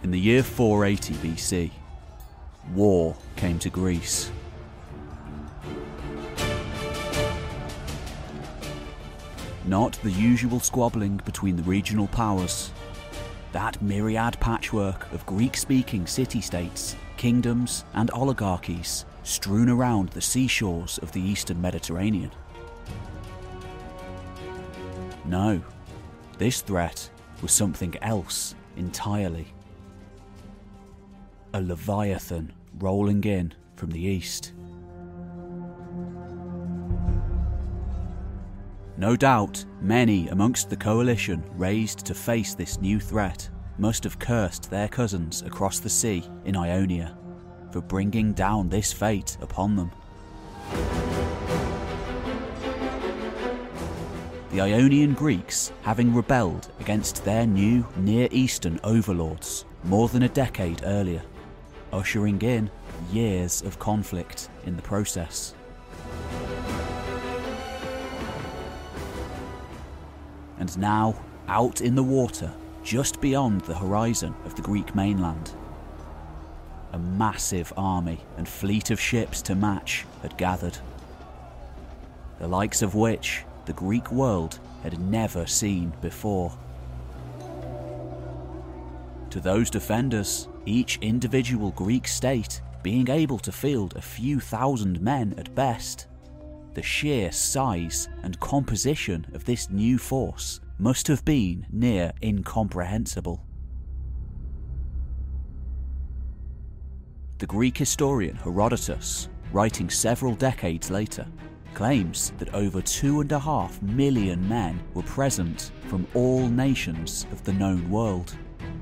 In the year 480 BC, war came to Greece. Not the usual squabbling between the regional powers. That myriad patchwork of Greek-speaking city-states, kingdoms and oligarchies strewn around the seashores of the eastern Mediterranean. No, this threat was something else entirely. A Leviathan rolling in from the east. No doubt, many amongst the coalition raised to face this new threat must have cursed their cousins across the sea in Ionia for bringing down this fate upon them. The Ionian Greeks having rebelled against their new Near Eastern overlords more than a decade earlier, ushering in years of conflict in the process. And now, out in the water, just beyond the horizon of the Greek mainland, a massive army and fleet of ships to match had gathered, the likes of which the Greek world had never seen before. To those defenders, each individual Greek state being able to field a few thousand men at best, the sheer size and composition of this new force must have been near incomprehensible. The Greek historian Herodotus, writing several decades later, claims that over 2.5 million men were present from all nations of the known world.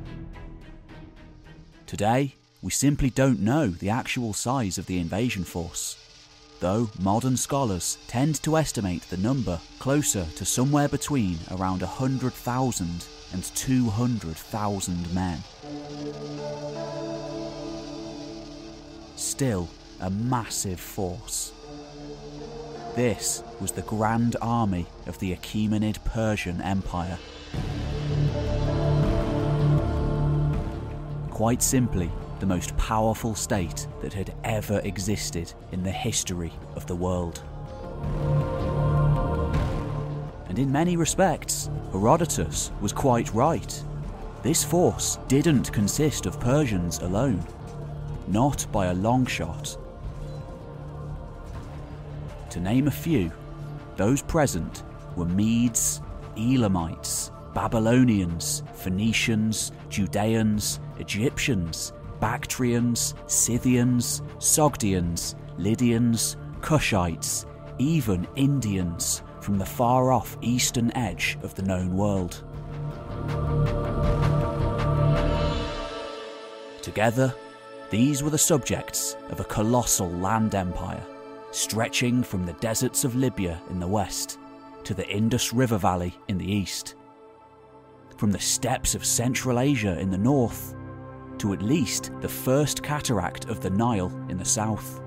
Today, we simply don't know the actual size of the invasion force, though modern scholars tend to estimate the number closer to somewhere between around 100,000 and 200,000 men. Still a massive force. This was the Grand Army of the Achaemenid Persian Empire. Quite simply, the most powerful state that had ever existed in the history of the world. And in many respects, Herodotus was quite right. This force didn't consist of Persians alone, not by a long shot. To name a few, those present were Medes, Elamites, Babylonians, Phoenicians, Judeans, Egyptians, Bactrians, Scythians, Sogdians, Lydians, Cushites, even Indians from the far-off eastern edge of the known world. Together, these were the subjects of a colossal land empire, stretching from the deserts of Libya in the west to the Indus River Valley in the east, from the steppes of Central Asia in the north to at least the first cataract of the Nile in the south.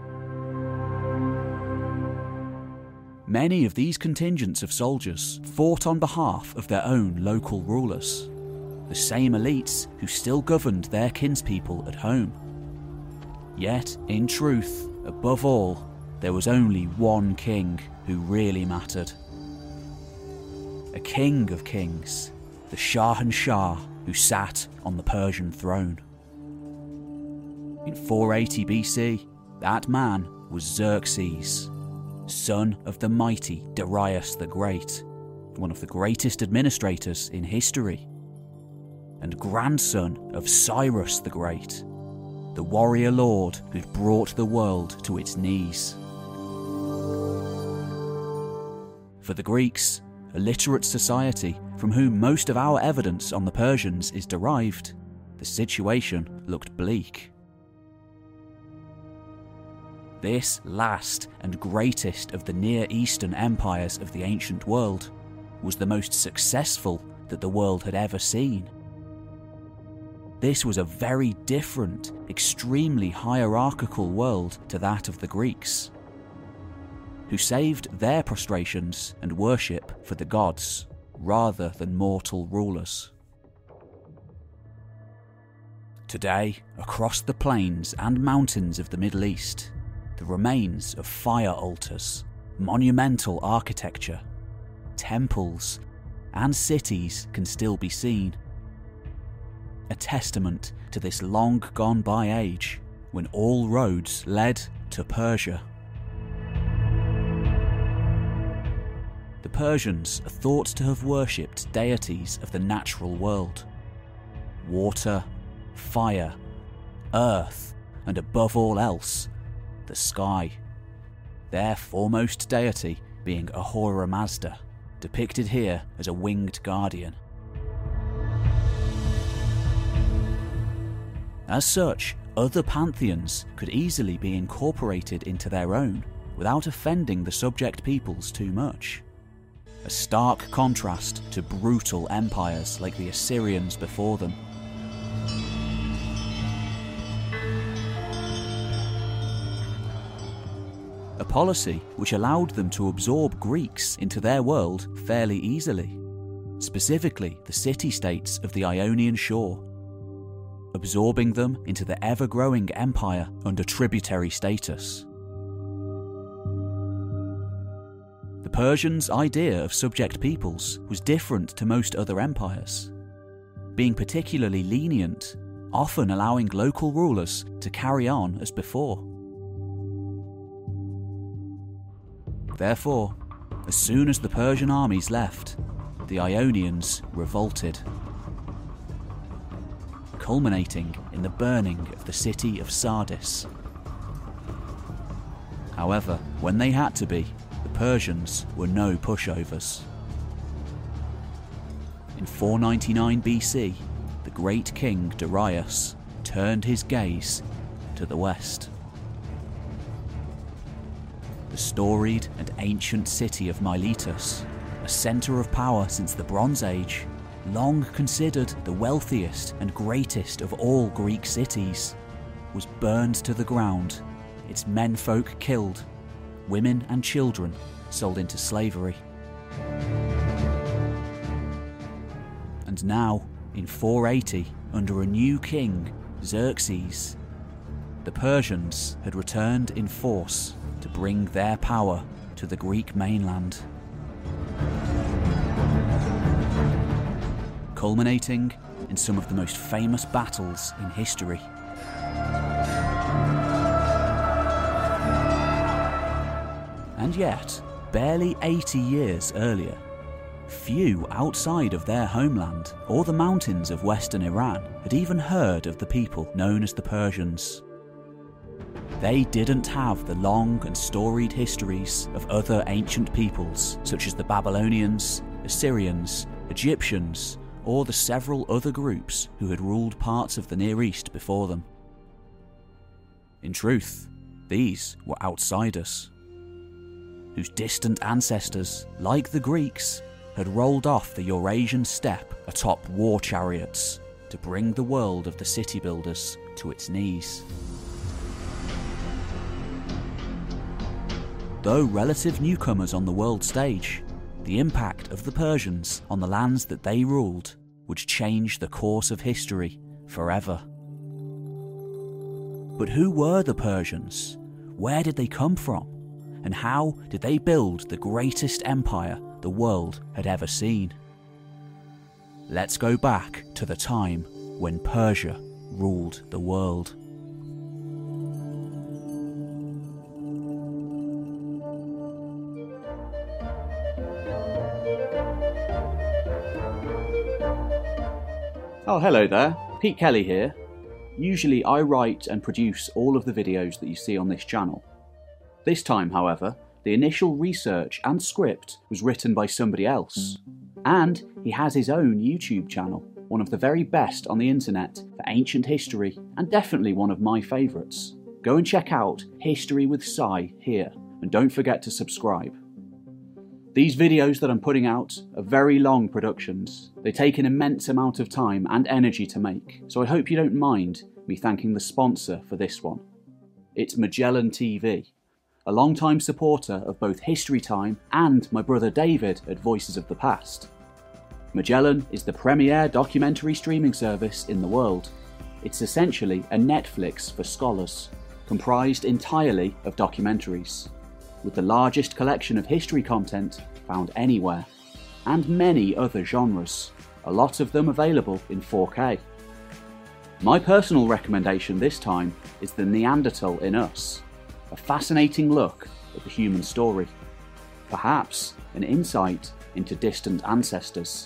Many of these contingents of soldiers fought on behalf of their own local rulers, the same elites who still governed their kinspeople at home. Yet, in truth, above all, there was only one king who really mattered. A king of kings, the Shahanshah, who sat on the Persian throne. In 480 BC, that man was Xerxes, son of the mighty Darius the Great, one of the greatest administrators in history, and grandson of Cyrus the Great, the warrior lord who'd brought the world to its knees. For the Greeks, a literate society from whom most of our evidence on the Persians is derived, the situation looked bleak. This last and greatest of the Near Eastern empires of the ancient world was the most successful that the world had ever seen. This was a very different, extremely hierarchical world to that of the Greeks, who saved their prostrations and worship for the gods rather than mortal rulers. Today, across the plains and mountains of the Middle East, the remains of fire altars, monumental architecture, temples, and cities can still be seen. A testament to this long gone by age when all roads led to Persia. The Persians are thought to have worshipped deities of the natural world: water, fire, earth, and above all else, the sky. Their foremost deity being Ahura Mazda, depicted here as a winged guardian. As such, other pantheons could easily be incorporated into their own without offending the subject peoples too much. A stark contrast to brutal empires like the Assyrians before them. A policy which allowed them to absorb Greeks into their world fairly easily, specifically the city-states of the Ionian shore, absorbing them into the ever-growing empire under tributary status. The Persians' idea of subject peoples was different to most other empires, being particularly lenient, often allowing local rulers to carry on as before. Therefore, as soon as the Persian armies left, the Ionians revolted, culminating in the burning of the city of Sardis. However, when they had to be, the Persians were no pushovers. In 499 BC, the great king Darius turned his gaze to the west. The storied and ancient city of Miletus, a centre of power since the Bronze Age, long considered the wealthiest and greatest of all Greek cities, was burned to the ground, its menfolk killed, women and children sold into slavery. And now, in 480, under a new king, Xerxes, the Persians had returned in force to bring their power to the Greek mainland. Culminating in some of the most famous battles in history. And yet, barely 80 years earlier, few outside of their homeland or the mountains of western Iran had even heard of the people known as the Persians. They didn't have the long and storied histories of other ancient peoples such as the Babylonians, Assyrians, Egyptians, or the several other groups who had ruled parts of the Near East before them. In truth, these were outsiders, whose distant ancestors, like the Greeks, had rolled off the Eurasian steppe atop war chariots to bring the world of the city builders to its knees. Though relative newcomers on the world stage, the impact of the Persians on the lands that they ruled would change the course of history forever. But who were the Persians? Where did they come from? And how did they build the greatest empire the world had ever seen? Let's go back to the time when Persia ruled the world. Oh, hello there, Pete Kelly here. Usually I write and produce all of the videos that you see on this channel. This time, however, the initial research and script was written by somebody else. And he has his own YouTube channel, one of the very best on the internet for ancient history, and definitely one of my favourites. Go and check out History with Si here, and don't forget to subscribe. These videos that I'm putting out are very long productions. They take an immense amount of time and energy to make, so I hope you don't mind me thanking the sponsor for this one. It's Magellan TV, a long-time supporter of both History Time and my brother David at Voices of the Past. Magellan is the premier documentary streaming service in the world. It's essentially a Netflix for scholars, comprised entirely of documentaries, with the largest collection of history content found anywhere, and many other genres, a lot of them available in 4K. My personal recommendation this time is The Neanderthal in Us, a fascinating look at the human story, perhaps an insight into distant ancestors.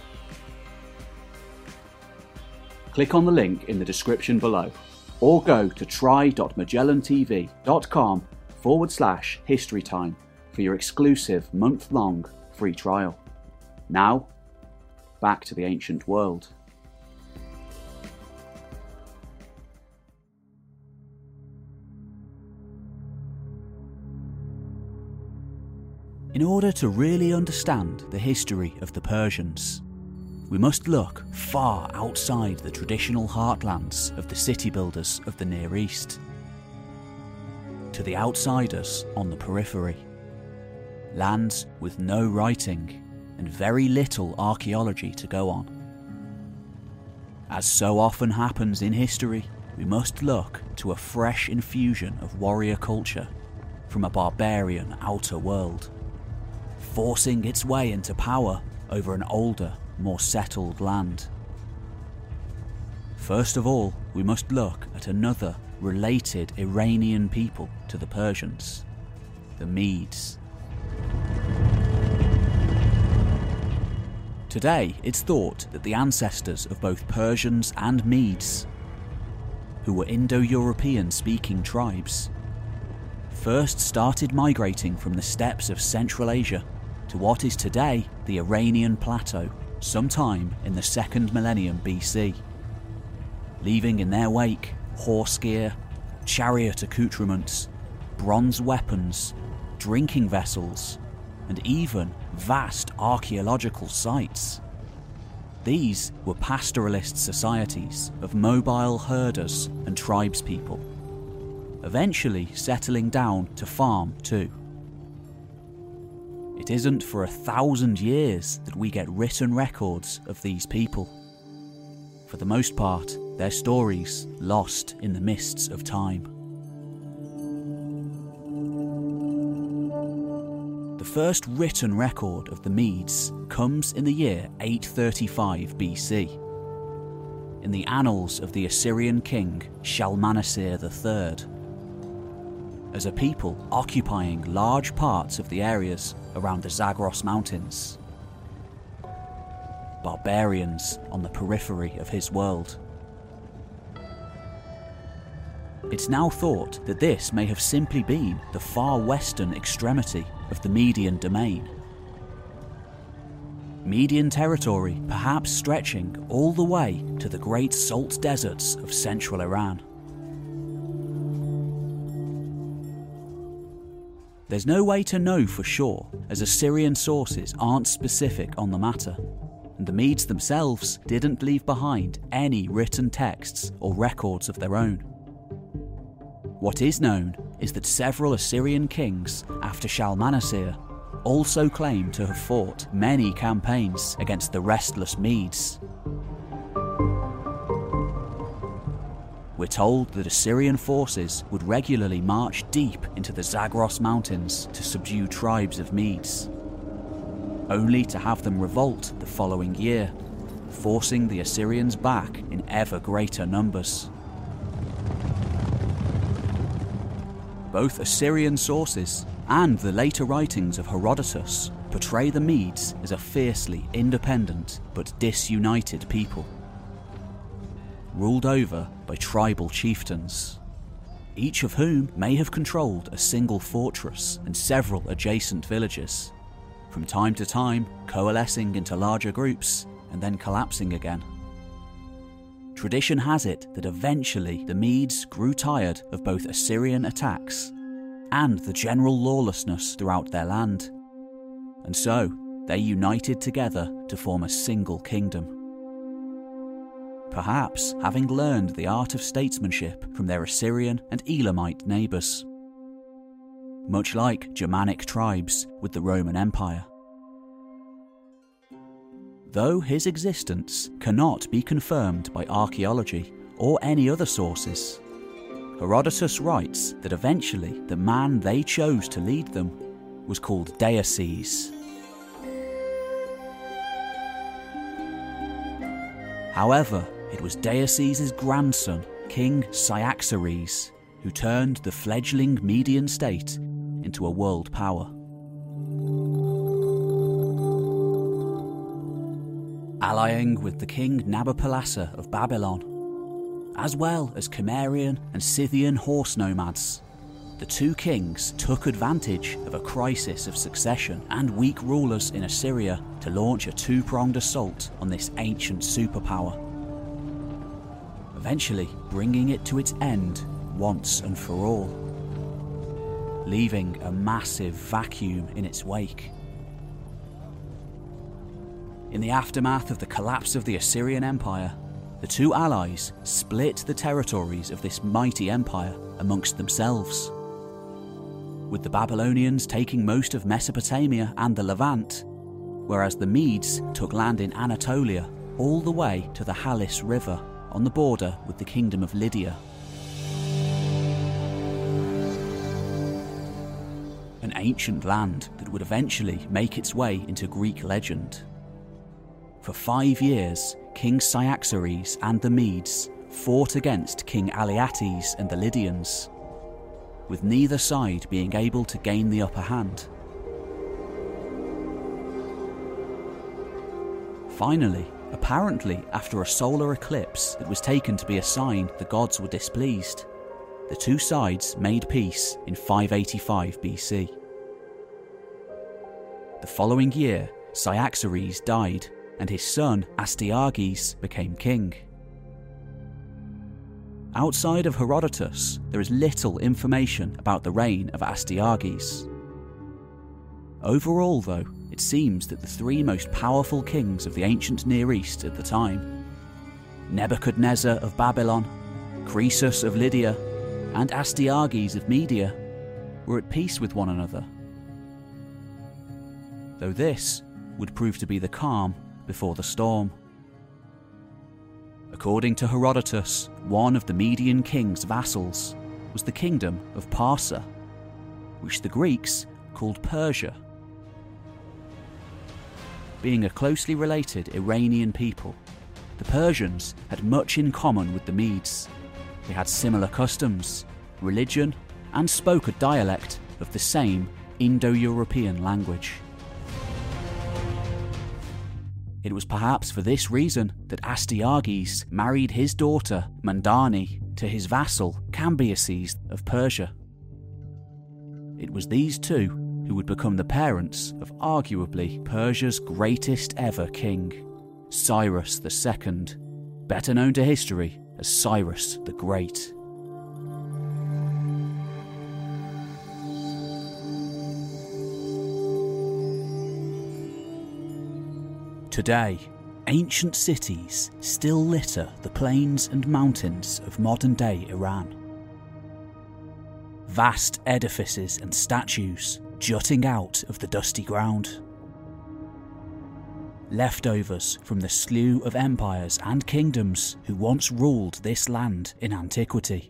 Click on the link in the description below, or go to try.magellantv.com/historytime for your exclusive month-long free trial. Now, back to the ancient world. In order to really understand the history of the Persians, we must look far outside the traditional heartlands of the city builders of the Near East, to the outsiders on the periphery, lands with no writing and very little archaeology to go on. As so often happens in history, we must look to a fresh infusion of warrior culture from a barbarian outer world, forcing its way into power over an older, more settled land. First of all, we must look at another related Iranian people to the Persians, the Medes. Today, it's thought that the ancestors of both Persians and Medes, who were Indo-European speaking tribes, first started migrating from the steppes of Central Asia to what is today the Iranian plateau sometime in the 2nd millennium BC, leaving in their wake horse gear, chariot accoutrements, bronze weapons, drinking vessels, and even vast archaeological sites. These were pastoralist societies of mobile herders and tribespeople, eventually settling down to farm too. It isn't for 1,000 years that we get written records of these people. For the most part, their stories lost in the mists of time. The first written record of the Medes comes in the year 835 BC, in the annals of the Assyrian king Shalmaneser III, as a people occupying large parts of the areas around the Zagros Mountains. Barbarians on the periphery of his world. It's now thought that this may have simply been the far western extremity of the Median domain. Median territory perhaps stretching all the way to the great salt deserts of central Iran. There's no way to know for sure, as Assyrian sources aren't specific on the matter, and the Medes themselves didn't leave behind any written texts or records of their own. What is known is that several Assyrian kings after Shalmaneser also claim to have fought many campaigns against the restless Medes. We're told that Assyrian forces would regularly march deep into the Zagros Mountains to subdue tribes of Medes, only to have them revolt the following year, forcing the Assyrians back in ever greater numbers. Both Assyrian sources and the later writings of Herodotus portray the Medes as a fiercely independent but disunited people, ruled over by tribal chieftains, each of whom may have controlled a single fortress and several adjacent villages, from time to time coalescing into larger groups and then collapsing again. Tradition has it that eventually the Medes grew tired of both Assyrian attacks and the general lawlessness throughout their land, and so they united together to form a single kingdom. Perhaps having learned the art of statesmanship from their Assyrian and Elamite neighbours, much like Germanic tribes with the Roman Empire. Though his existence cannot be confirmed by archaeology or any other sources. Herodotus writes that eventually the man they chose to lead them was called Deioces. However, it was Deioces' grandson, King Cyaxares, who turned the fledgling Median state into a world power. Allying with the king Nabopolassar of Babylon, as well as Cimmerian and Scythian horse nomads, the two kings took advantage of a crisis of succession and weak rulers in Assyria to launch a two-pronged assault on this ancient superpower, eventually bringing it to its end once and for all, leaving a massive vacuum in its wake. In the aftermath of the collapse of the Assyrian Empire, the two allies split the territories of this mighty empire amongst themselves, with the Babylonians taking most of Mesopotamia and the Levant, whereas the Medes took land in Anatolia all the way to the Halys River on the border with the Kingdom of Lydia. An ancient land that would eventually make its way into Greek legend. For 5 years, King Cyaxares and the Medes fought against King Alyattes and the Lydians, with neither side being able to gain the upper hand. Finally, apparently after a solar eclipse that was taken to be a sign the gods were displeased, the two sides made peace in 585 BC. The following year, Cyaxares died, and his son Astyages became king. Outside of Herodotus, there is little information about the reign of Astyages. Overall, though, it seems that the three most powerful kings of the ancient Near East at the time, Nebuchadnezzar of Babylon, Croesus of Lydia, and Astyages of Media, were at peace with one another. Though this would prove to be the calm before the storm. According to Herodotus, one of the Median king's vassals was the kingdom of Parsa, which the Greeks called Persia. Being a closely related Iranian people, the Persians had much in common with the Medes. They had similar customs, religion, and spoke a dialect of the same Indo-European language. It was perhaps for this reason that Astyages married his daughter Mandani to his vassal Cambyses of Persia. It was these two who would become the parents of arguably Persia's greatest ever king, Cyrus II, better known to history as Cyrus the Great. Today, ancient cities still litter the plains and mountains of modern-day Iran. Vast edifices and statues jutting out of the dusty ground. Leftovers from the slew of empires and kingdoms who once ruled this land in antiquity.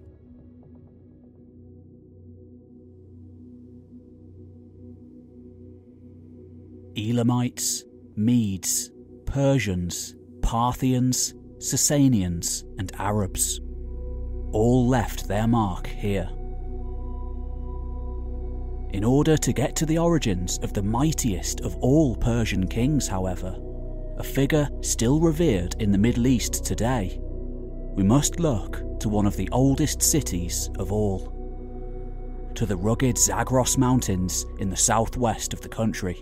Elamites, Medes, Persians, Parthians, Sasanians, and Arabs all left their mark here. In order to get to the origins of the mightiest of all Persian kings, however, a figure still revered in the Middle East today, we must look to one of the oldest cities of all, to the rugged Zagros Mountains in the southwest of the country.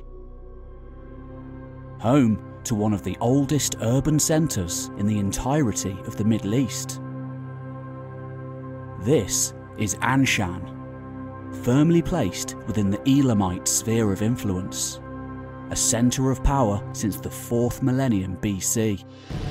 Home to one of the oldest urban centres in the entirety of the Middle East. This is Anshan, firmly placed within the Elamite sphere of influence, a centre of power since the 4th millennium BC.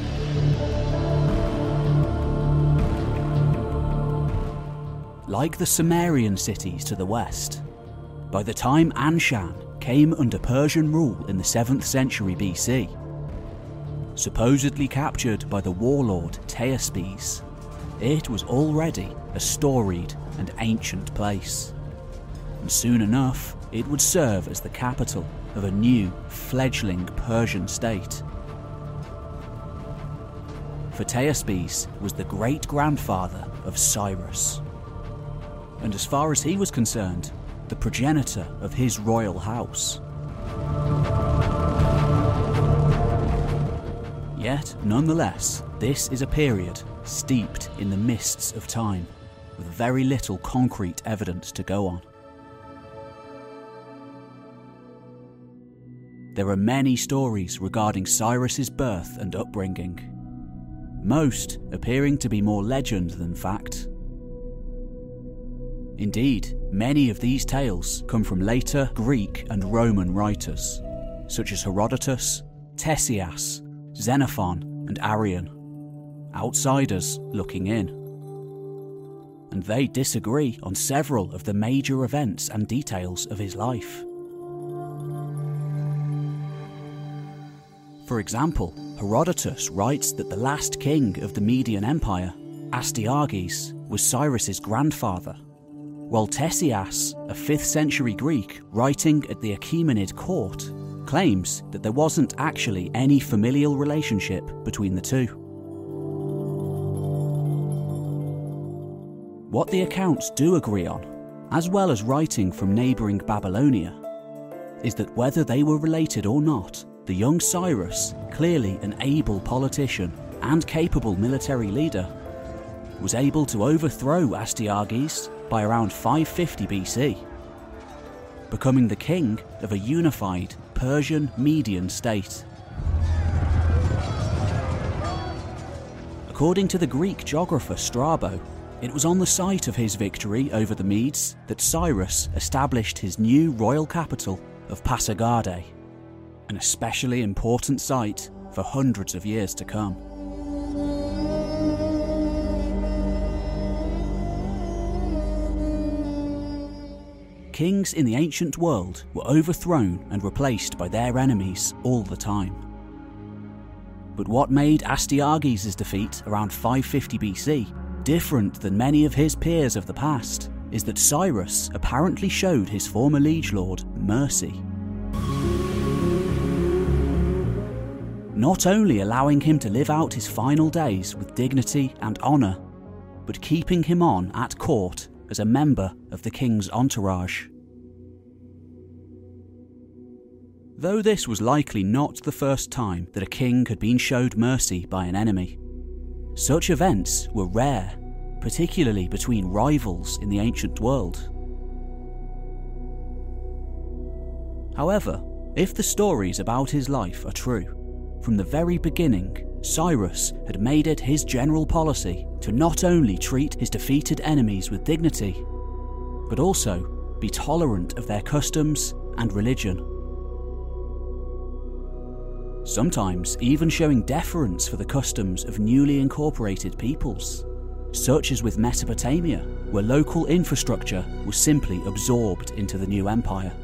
Like the Sumerian cities to the west, by the time Anshan came under Persian rule in the 7th century BC, supposedly captured by the warlord Teospes, it was already a storied and ancient place. And soon enough, it would serve as the capital of a new, fledgling Persian state. Ptolemy was the great-grandfather of Cyrus, and as far as he was concerned, the progenitor of his royal house. Yet, nonetheless, this is a period steeped in the mists of time, with very little concrete evidence to go on. There are many stories regarding Cyrus's birth and upbringing, most appearing to be more legend than fact. Indeed, many of these tales come from later Greek and Roman writers, such as Herodotus, Ctesias, Xenophon, and Arrian, outsiders looking in. And they disagree on several of the major events and details of his life. For example, Herodotus writes that the last king of the Median Empire, Astyages, was Cyrus's grandfather, while Ctesias, a 5th century Greek writing at the Achaemenid court, claims that there wasn't actually any familial relationship between the two. What the accounts do agree on, as well as writing from neighbouring Babylonia, is that whether they were related or not, the young Cyrus, clearly an able politician and capable military leader, was able to overthrow Astyages by around 550 BC, becoming the king of a unified Persian Median state. According to the Greek geographer Strabo, it was on the site of his victory over the Medes that Cyrus established his new royal capital of Pasargadae, an especially important site for hundreds of years to come. Kings in the ancient world were overthrown and replaced by their enemies all the time. But what made Astyages' defeat around 550 BC different than many of his peers of the past is that Cyrus apparently showed his former liege lord mercy. Not only allowing him to live out his final days with dignity and honour, but keeping him on at court as a member of the king's entourage. Though this was likely not the first time that a king had been showed mercy by an enemy, such events were rare, particularly between rivals in the ancient world. However, if the stories about his life are true, from the very beginning, Cyrus had made it his general policy to not only treat his defeated enemies with dignity, but also be tolerant of their customs and religion. Sometimes even showing deference for the customs of newly incorporated peoples, such as with Mesopotamia, where local infrastructure was simply absorbed into the new empire.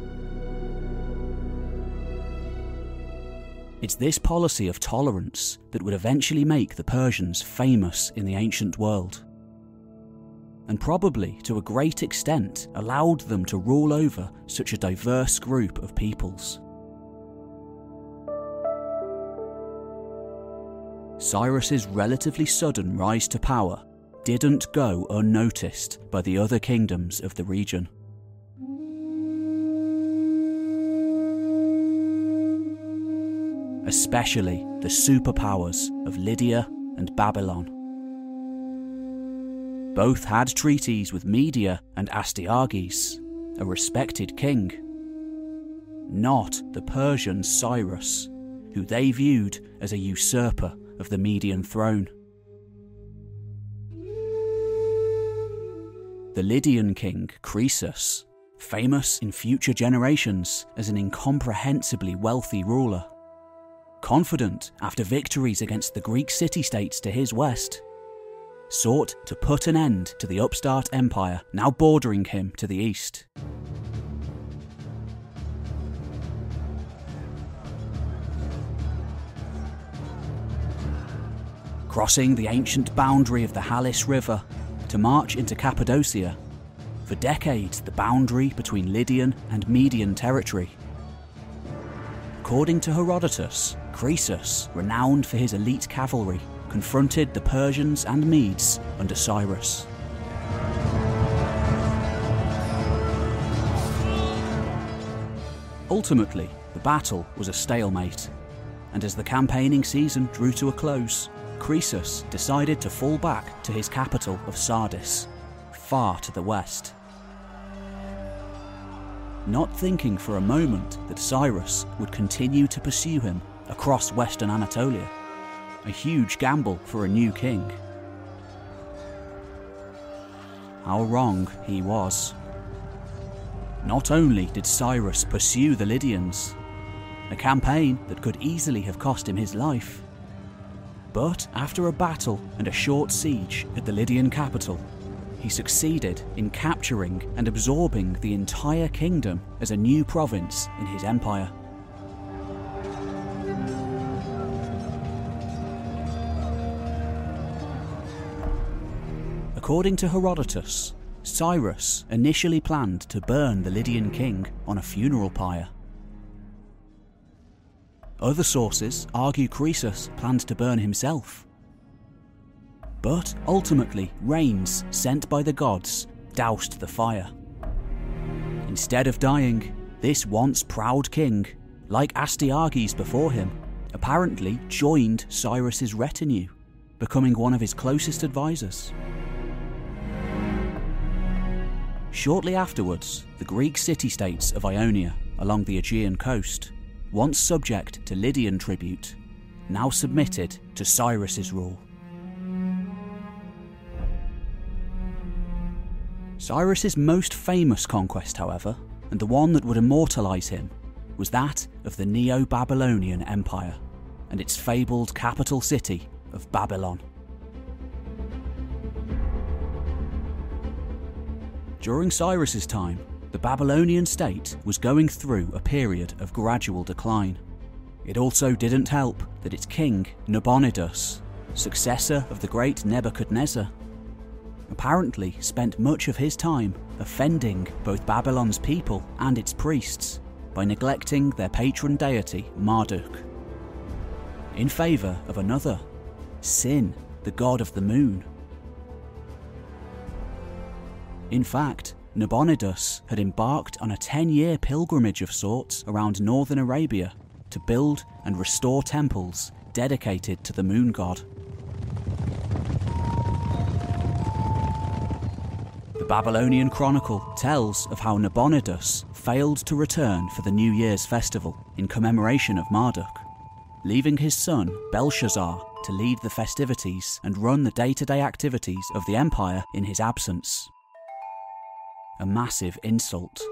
It's this policy of tolerance that would eventually make the Persians famous in the ancient world, and probably to a great extent allowed them to rule over such a diverse group of peoples. Cyrus's relatively sudden rise to power didn't go unnoticed by the other kingdoms of the region. Especially the superpowers of Lydia and Babylon. Both had treaties with Media and Astyages, a respected king. Not the Persian Cyrus, who they viewed as a usurper of the Median throne. The Lydian king Croesus, famous in future generations as an incomprehensibly wealthy ruler, confident after victories against the Greek city-states to his west, sought to put an end to the upstart empire now bordering him to the east. crossing the ancient boundary of the Halys River to march into Cappadocia, for decades the boundary between Lydian and Median territory. According to Herodotus, Croesus, renowned for his elite cavalry, confronted the Persians and Medes under Cyrus. Ultimately, the battle was a stalemate, and as the campaigning season drew to a close, Croesus decided to fall back to his capital of Sardis, far to the west. Not thinking for a moment that Cyrus would continue to pursue him across western Anatolia, a huge gamble for a new king. How wrong he was. Not only did Cyrus pursue the Lydians, a campaign that could easily have cost him his life, but after a battle and a short siege at the Lydian capital, he succeeded in capturing and absorbing the entire kingdom as a new province in his empire. According to Herodotus, Cyrus initially planned to burn the Lydian king on a funeral pyre. Other sources argue Croesus planned to burn himself. But ultimately, rains sent by the gods doused the fire. Instead of dying, this once proud king, like Astyages before him, apparently joined Cyrus's retinue, becoming one of his closest advisors. Shortly afterwards, the Greek city-states of Ionia along the Aegean coast, once subject to Lydian tribute, now submitted to Cyrus's rule. Cyrus's most famous conquest, however, and the one that would immortalise him, was that of the Neo-Babylonian Empire and its fabled capital city of Babylon. During Cyrus's time, the Babylonian state was going through a period of gradual decline. It also didn't help that its king, Nabonidus, successor of the great Nebuchadnezzar, apparently spent much of his time offending both Babylon's people and its priests by neglecting their patron deity Marduk, in favour of another, Sin, the god of the moon. In fact, Nabonidus had embarked on a 10-year pilgrimage of sorts around northern Arabia to build and restore temples dedicated to the moon god. The Babylonian Chronicle tells of how Nabonidus failed to return for the New Year's festival in commemoration of Marduk, leaving his son Belshazzar to lead the festivities and run the day-to-day activities of the empire in his absence. A massive insult.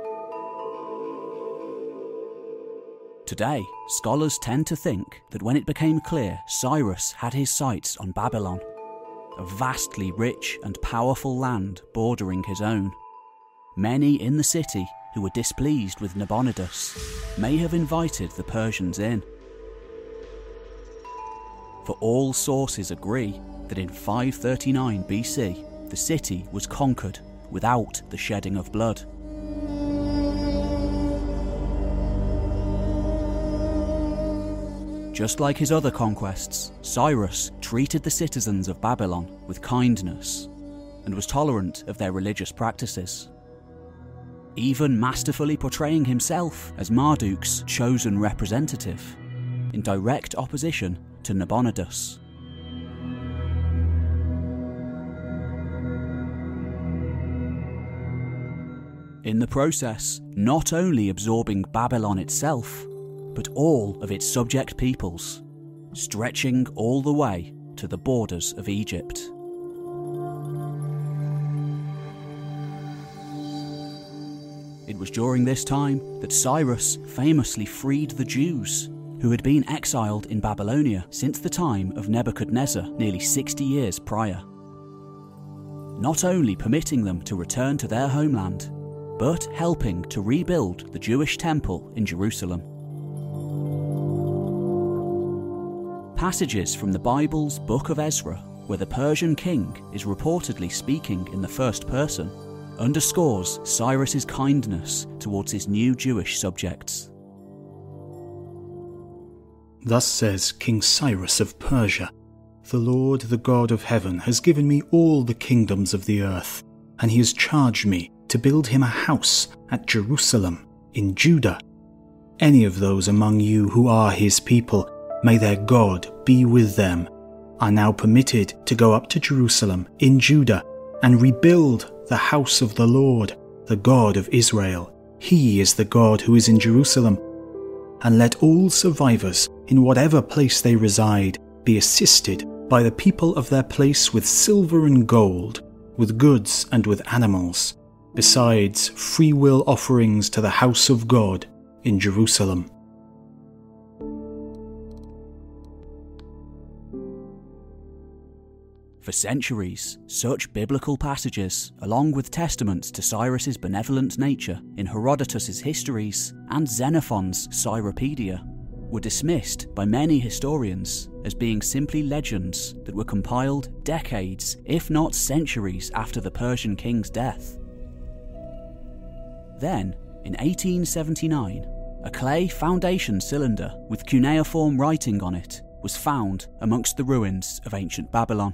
Today, scholars tend to think that when it became clear Cyrus had his sights on Babylon, a vastly rich and powerful land bordering his own, many in the city who were displeased with Nabonidus may have invited the Persians in. For all sources agree that in 539 BC, the city was conquered without the shedding of blood. Just like his other conquests, Cyrus treated the citizens of Babylon with kindness and was tolerant of their religious practices, even masterfully portraying himself as Marduk's chosen representative, in direct opposition to Nabonidus. In the process, not only absorbing Babylon itself, but all of its subject peoples, stretching all the way to the borders of Egypt. It was during this time that Cyrus famously freed the Jews, who had been exiled in Babylonia since the time of Nebuchadnezzar nearly 60 years prior, not only permitting them to return to their homeland, but helping to rebuild the Jewish temple in Jerusalem. Passages from the Bible's Book of Ezra, where the Persian king is reportedly speaking in the first person, underscores Cyrus's kindness towards his new Jewish subjects. Thus says King Cyrus of Persia, "The Lord, the God of heaven, has given me all the kingdoms of the earth, and he has charged me to build him a house at Jerusalem in Judah. Any of those among you who are his people, may their God be with them, are now permitted to go up to Jerusalem in Judah and rebuild the house of the Lord, the God of Israel. He is the God who is in Jerusalem. And let all survivors, in whatever place they reside, be assisted by the people of their place with silver and gold, with goods and with animals, besides free will offerings to the house of God in Jerusalem." For centuries, such biblical passages, along with testaments to Cyrus's benevolent nature in Herodotus's histories and Xenophon's Cyropedia, were dismissed by many historians as being simply legends that were compiled decades, if not centuries, after the Persian king's death. Then, in 1879, a clay foundation cylinder with cuneiform writing on it was found amongst the ruins of ancient Babylon.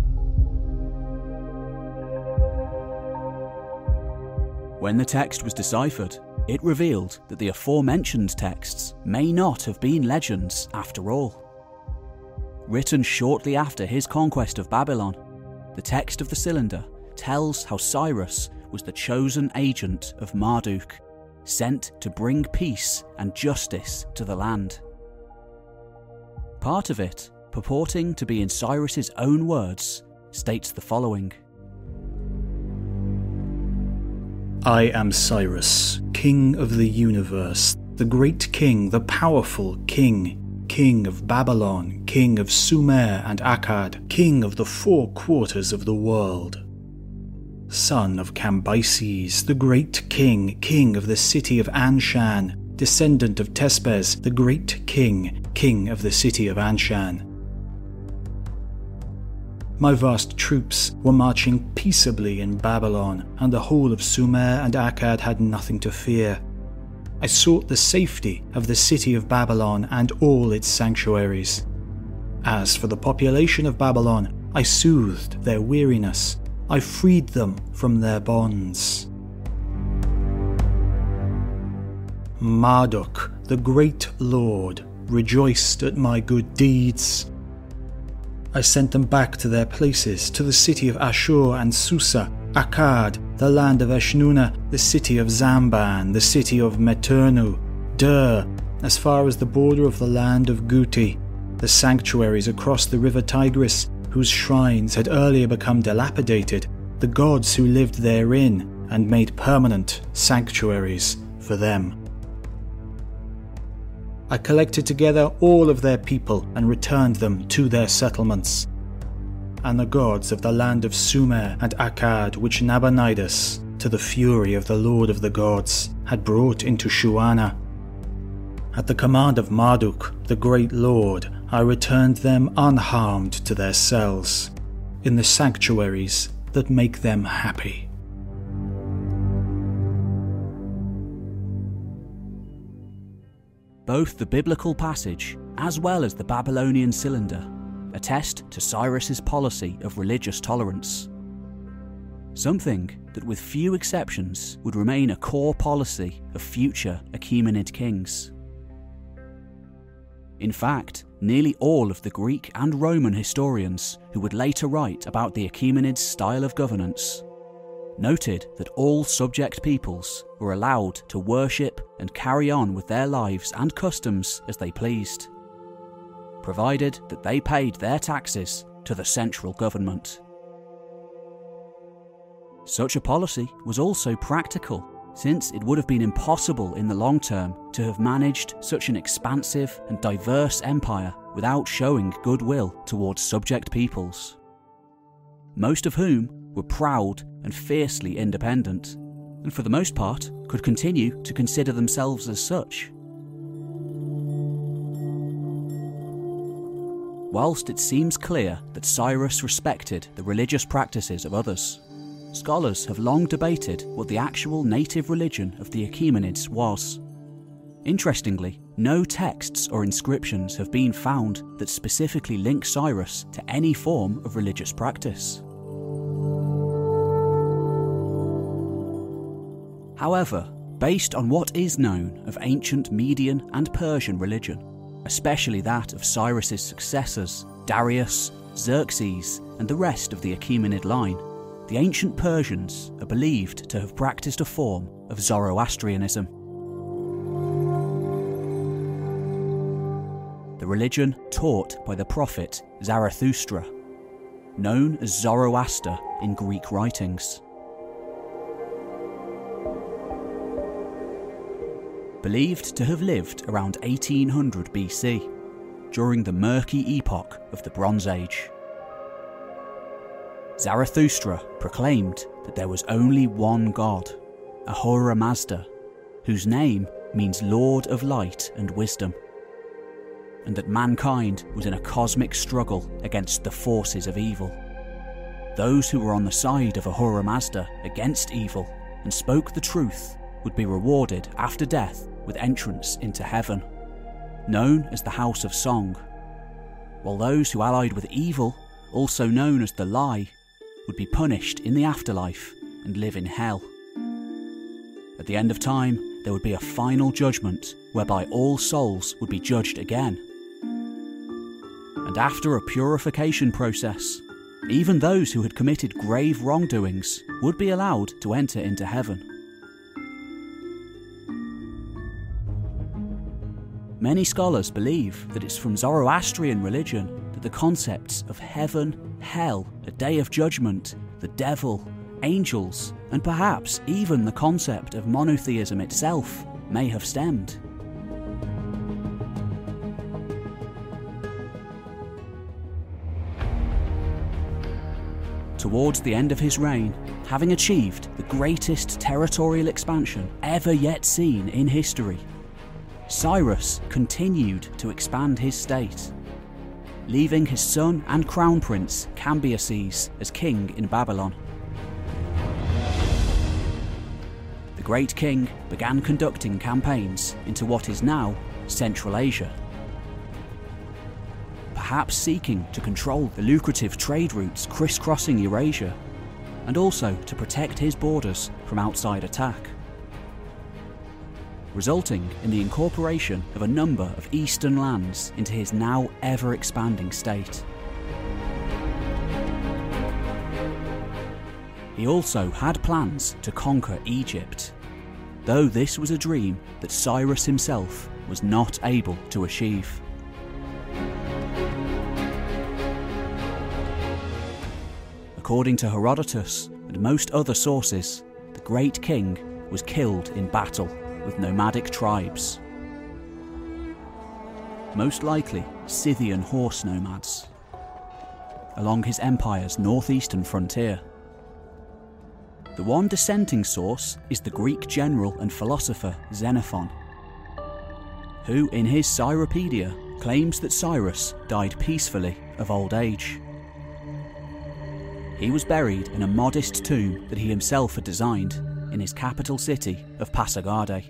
When the text was deciphered, it revealed that the aforementioned texts may not have been legends after all. Written shortly after his conquest of Babylon, the text of the cylinder tells how Cyrus was the chosen agent of Marduk, sent to bring peace and justice to the land. Part of it, purporting to be in Cyrus's own words, states the following: "I am Cyrus, king of the universe, the great king, the powerful king, king of Babylon, king of Sumer and Akkad, king of the 4 quarters of the world. Son of Cambyses, the great king, king of the city of Anshan, descendant of Tespes, the great king, king of the city of Anshan. My vast troops were marching peaceably in Babylon, and the whole of Sumer and Akkad had nothing to fear. I sought the safety of the city of Babylon and all its sanctuaries. As for the population of Babylon, I soothed their weariness. I freed them from their bonds. Marduk, the great lord, rejoiced at my good deeds. I sent them back to their places, to the city of Ashur and Susa, Akkad, the land of Eshnuna, the city of Zamban, the city of Meternu, Dur, as far as the border of the land of Guti, the sanctuaries across the river Tigris, whose shrines had earlier become dilapidated, the gods who lived therein and made permanent sanctuaries for them. I collected together all of their people and returned them to their settlements. And the gods of the land of Sumer and Akkad, which Nabonidus, to the fury of the Lord of the gods, had brought into Shuana. At the command of Marduk, the great lord, I returned them unharmed to their cells, in the sanctuaries that make them happy." Both the biblical passage, as well as the Babylonian cylinder, attest to Cyrus's policy of religious tolerance. Something that, with few exceptions, would remain a core policy of future Achaemenid kings. In fact, nearly all of the Greek and Roman historians who would later write about the Achaemenids' style of governance noted that all subject peoples were allowed to worship and carry on with their lives and customs as they pleased, provided that they paid their taxes to the central government. Such a policy was also practical, since it would have been impossible in the long term to have managed such an expansive and diverse empire without showing goodwill towards subject peoples, most of whom were proud and fiercely independent, and for the most part could continue to consider themselves as such. Whilst it seems clear that Cyrus respected the religious practices of others, scholars have long debated what the actual native religion of the Achaemenids was. Interestingly, no texts or inscriptions have been found that specifically link Cyrus to any form of religious practice. However, based on what is known of ancient Median and Persian religion, especially that of Cyrus's successors, Darius, Xerxes, and the rest of the Achaemenid line, the ancient Persians are believed to have practiced a form of Zoroastrianism. The religion taught by the prophet Zarathustra, known as Zoroaster in Greek writings. Believed to have lived around 1800 BC, during the murky epoch of the Bronze Age. Zarathustra proclaimed that there was only one God, Ahura Mazda, whose name means Lord of Light and Wisdom, and that mankind was in a cosmic struggle against the forces of evil. Those who were on the side of Ahura Mazda against evil and spoke the truth would be rewarded after death with entrance into heaven, known as the House of Song, while those who allied with evil, also known as the Lie, would be punished in the afterlife and live in hell. At the end of time, there would be a final judgment whereby all souls would be judged again. And after a purification process, even those who had committed grave wrongdoings would be allowed to enter into heaven. Many scholars believe that it's from Zoroastrian religion that the concepts of heaven, hell, a day of judgment, the devil, angels, and perhaps even the concept of monotheism itself may have stemmed. Towards the end of his reign, having achieved the greatest territorial expansion ever yet seen in history, Cyrus continued to expand his state, leaving his son and crown prince Cambyses as king in Babylon. The great king began conducting campaigns into what is now Central Asia, perhaps seeking to control the lucrative trade routes crisscrossing Eurasia, and also to protect his borders from outside attack, resulting in the incorporation of a number of eastern lands into his now ever-expanding state. He also had plans to conquer Egypt, though this was a dream that Cyrus himself was not able to achieve. According to Herodotus and most other sources, the great king was killed in battle with nomadic tribes, most likely Scythian horse nomads, along his empire's northeastern frontier. The one dissenting source is the Greek general and philosopher Xenophon, who in his Cyropedia claims that Cyrus died peacefully of old age. He was buried in a modest tomb that he himself had designed in his capital city of Pasargadae.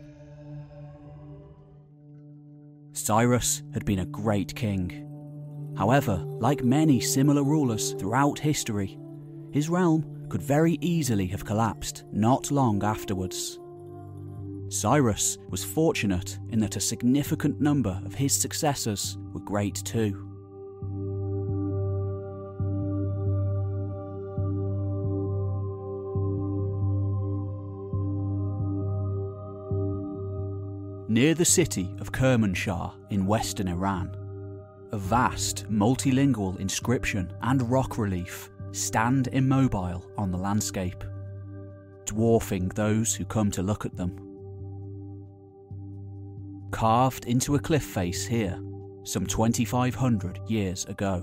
Cyrus had been a great king. However, like many similar rulers throughout history, his realm could very easily have collapsed not long afterwards. Cyrus was fortunate in that a significant number of his successors were great too. Near the city of Kermanshah in western Iran, a vast multilingual inscription and rock relief stand immobile on the landscape, dwarfing those who come to look at them. Carved into a cliff face here, some 2,500 years ago.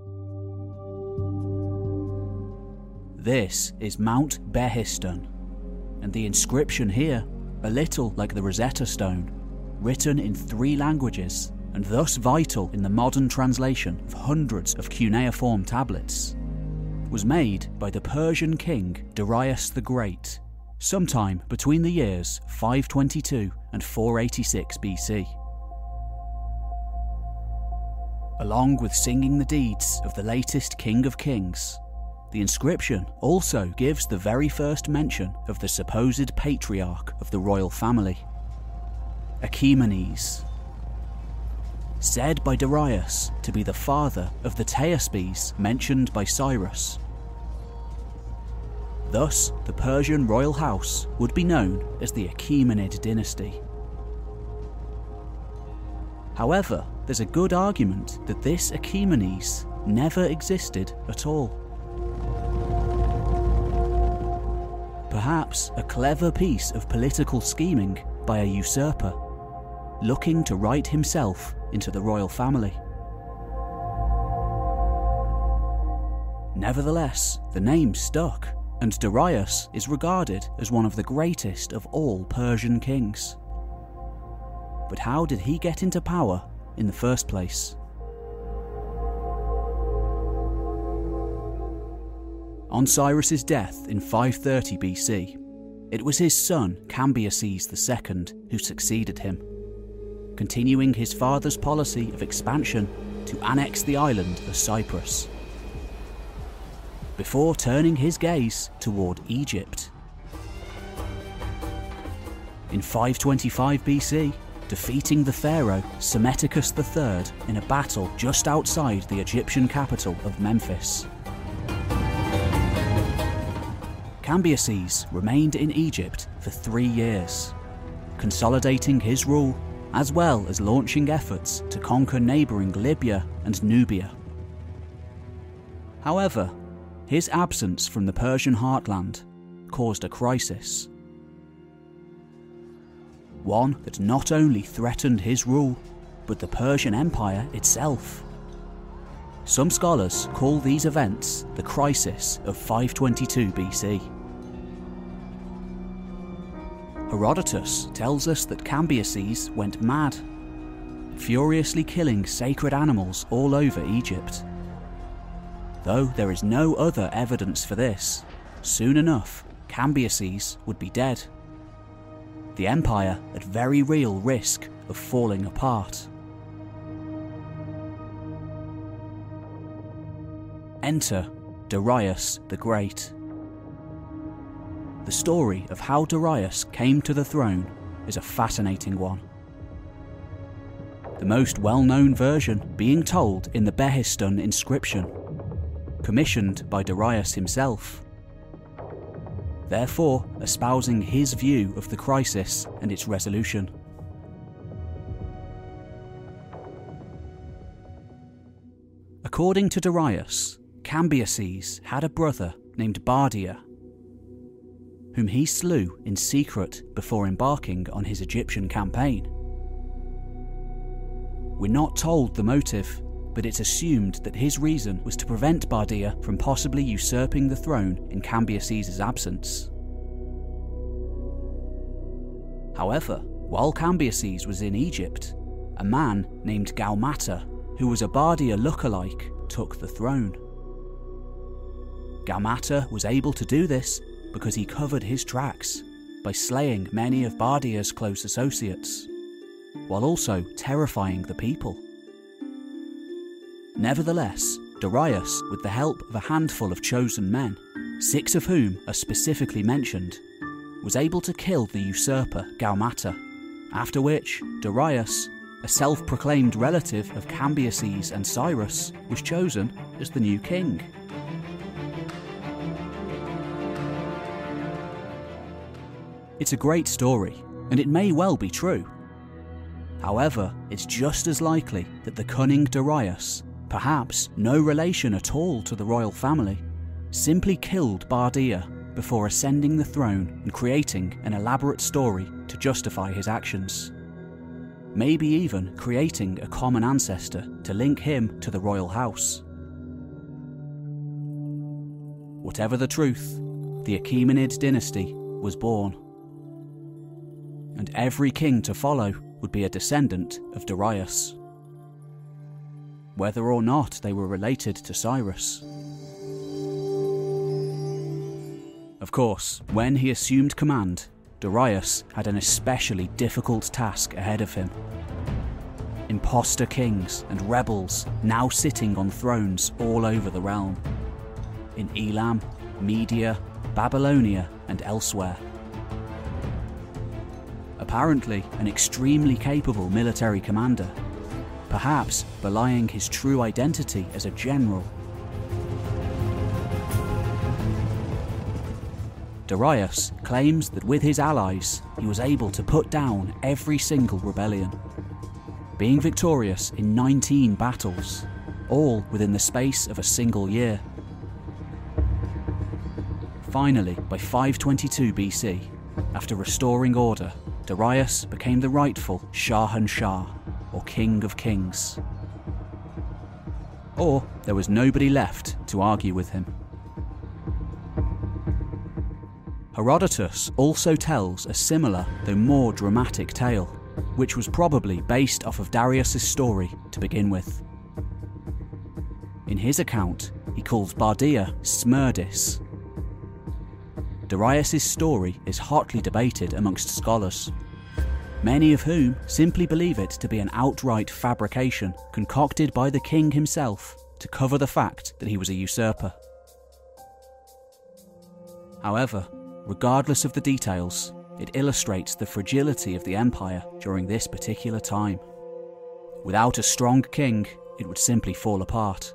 This is Mount Behistun, and the inscription here, a little like the Rosetta Stone, written in 3 languages, and thus vital in the modern translation of hundreds of cuneiform tablets, was made by the Persian king Darius the Great, sometime between the years 522 and 486 BC. Along with singing the deeds of the latest King of Kings, the inscription also gives the very first mention of the supposed patriarch of the royal family, Achaemenes, said by Darius to be the father of the Theaspes mentioned by Cyrus. Thus, the Persian royal house would be known as the Achaemenid dynasty. However, there's a good argument that this Achaemenes never existed at all. Perhaps a clever piece of political scheming by a usurper, looking to write himself into the royal family. Nevertheless, the name stuck, and Darius is regarded as one of the greatest of all Persian kings. But how did he get into power in the first place? On Cyrus's death in 530 BC, it was his son Cambyses II who succeeded him, continuing his father's policy of expansion to annex the island of Cyprus, before turning his gaze toward Egypt. In 525 BC, defeating the pharaoh Psammetichus III in a battle just outside the Egyptian capital of Memphis. Cambyses remained in Egypt for 3 years, consolidating his rule as well as launching efforts to conquer neighbouring Libya and Nubia. However, his absence from the Persian heartland caused a crisis. One that not only threatened his rule, but the Persian Empire itself. Some scholars call these events the crisis of 522 BC. Herodotus tells us that Cambyses went mad, furiously killing sacred animals all over Egypt. Though there is no other evidence for this, soon enough Cambyses would be dead. The empire at very real risk of falling apart. Enter Darius the Great. The story of how Darius came to the throne is a fascinating one. The most well-known version being told in the Behistun inscription, commissioned by Darius himself, therefore espousing his view of the crisis and its resolution. According to Darius, Cambyses had a brother named Bardia, whom he slew in secret before embarking on his Egyptian campaign. We're not told the motive, but it's assumed that his reason was to prevent Bardia from possibly usurping the throne in Cambyses' absence. However, while Cambyses was in Egypt, a man named Gaumata, who was a Bardia lookalike, took the throne. Gaumata was able to do this because he covered his tracks by slaying many of Bardia's close associates, while also terrifying the people. Nevertheless, Darius, with the help of a handful of chosen men, 6 of whom are specifically mentioned, was able to kill the usurper Gaumata, after which Darius, a self-proclaimed relative of Cambyses and Cyrus, was chosen as the new king. It's a great story, and it may well be true. However, it's just as likely that the cunning Darius, perhaps no relation at all to the royal family, simply killed Bardia before ascending the throne and creating an elaborate story to justify his actions. Maybe even creating a common ancestor to link him to the royal house. Whatever the truth, the Achaemenid dynasty was born, and every king to follow would be a descendant of Darius. whether or not they were related to Cyrus. Of course, when he assumed command, Darius had an especially difficult task ahead of him. Imposter kings and rebels now sitting on thrones all over the realm, in Elam, Media, Babylonia, and elsewhere. Apparently an extremely capable military commander, perhaps belying his true identity as a general. Darius claims that with his allies, he was able to put down every single rebellion, being victorious in 19 battles, all within the space of a single year. Finally, by 522 BC, after restoring order, Darius became the rightful Shahanshah, or King of Kings. Or there was nobody left to argue with him. Herodotus also tells a similar, though more dramatic tale, which was probably based off of Darius's story to begin with. In his account, he calls Bardia Smerdis. Darius's story is hotly debated amongst scholars, many of whom simply believe it to be an outright fabrication concocted by the king himself to cover the fact that he was a usurper. However, regardless of the details, it illustrates the fragility of the empire during this particular time. Without a strong king, it would simply fall apart.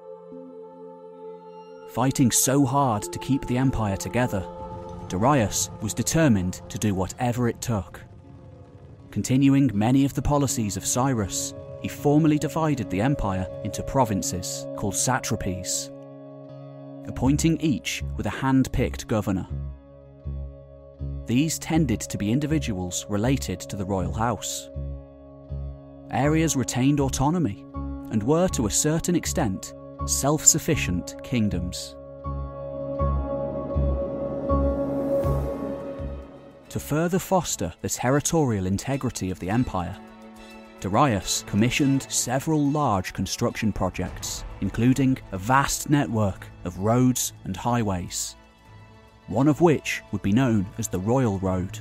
Fighting so hard to keep the empire together, Darius was determined to do whatever it took. Continuing many of the policies of Cyrus, he formally divided the empire into provinces called satrapies, appointing each with a hand-picked governor. These tended to be individuals related to the royal house. Areas retained autonomy and were to a certain extent self-sufficient kingdoms. To further foster the territorial integrity of the empire, Darius commissioned several large construction projects, including a vast network of roads and highways, one of which would be known as the Royal Road.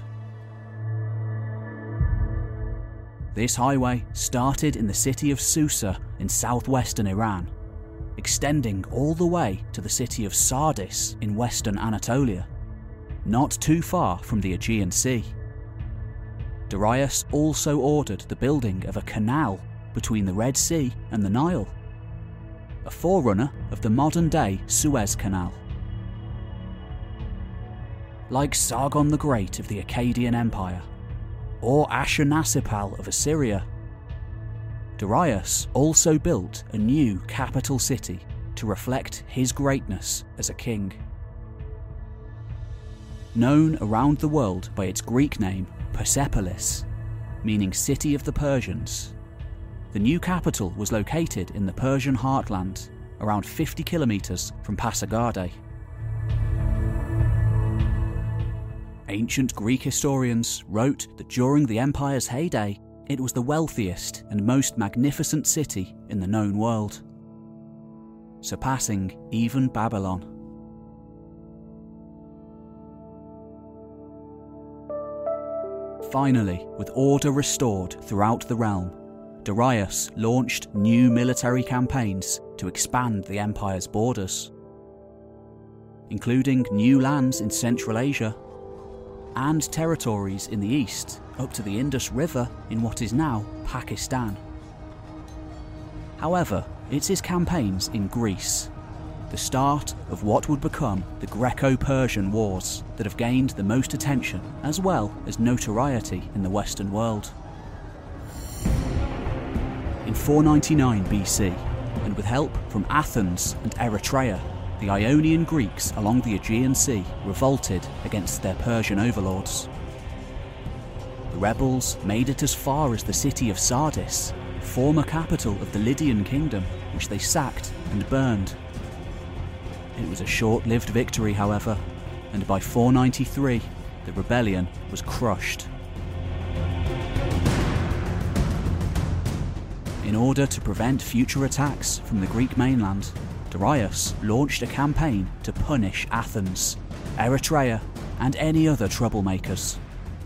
This highway started in the city of Susa in southwestern Iran, extending all the way to the city of Sardis in western Anatolia, not too far from the Aegean Sea. Darius also ordered the building of a canal between the Red Sea and the Nile, a forerunner of the modern-day Suez Canal. Like Sargon the Great of the Akkadian Empire, or Ashurnasirpal of Assyria, Darius also built a new capital city to reflect his greatness as a king. Known around the world by its Greek name Persepolis, meaning City of the Persians, the new capital was located in the Persian heartland, around 50 kilometers from Pasargadae. Ancient Greek historians wrote that during the empire's heyday, it was the wealthiest and most magnificent city in the known world, surpassing even Babylon. Finally, with order restored throughout the realm, Darius launched new military campaigns to expand the empire's borders, including new lands in Central Asia and territories in the east up to the Indus River in what is now Pakistan. However, it's his campaigns in Greece, the start of what would become the Greco-Persian Wars, that have gained the most attention as well as notoriety in the Western world. In 499 BC, and with help from Athens and Eritrea, the Ionian Greeks along the Aegean Sea revolted against their Persian overlords. The rebels made it as far as the city of Sardis, former capital of the Lydian kingdom, which they sacked and burned. It was a short-lived victory, however, and by 493, the rebellion was crushed. In order to prevent future attacks from the Greek mainland, Darius launched a campaign to punish Athens, Eritrea, and any other troublemakers.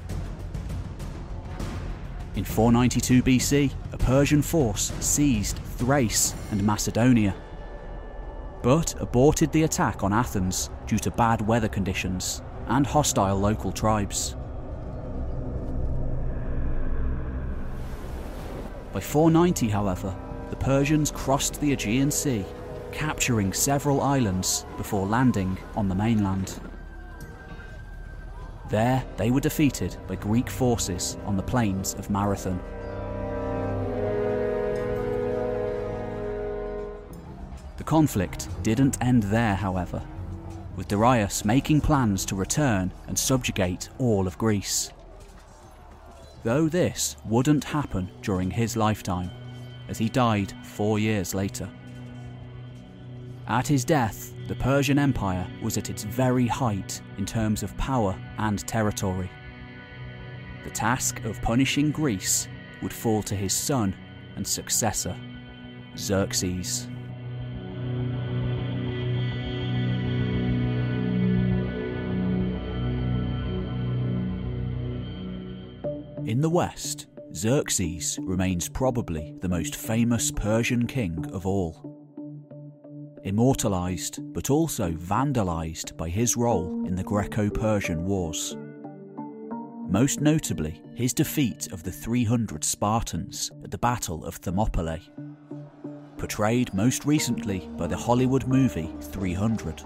In 492 BC, a Persian force seized Thrace and Macedonia, but aborted the attack on Athens due to bad weather conditions and hostile local tribes. By 490, however, the Persians crossed the Aegean Sea, capturing several islands before landing on the mainland. There, they were defeated by Greek forces on the plains of Marathon. The conflict didn't end there, however, with Darius making plans to return and subjugate all of Greece. Though this wouldn't happen during his lifetime, as he died 4 years later. At his death, the Persian Empire was at its very height in terms of power and territory. The task of punishing Greece would fall to his son and successor, Xerxes. In the West, Xerxes remains probably the most famous Persian king of all. Immortalised, but also vandalised by his role in the Greco-Persian Wars. Most notably, his defeat of the 300 Spartans at the Battle of Thermopylae, portrayed most recently by the Hollywood movie 300.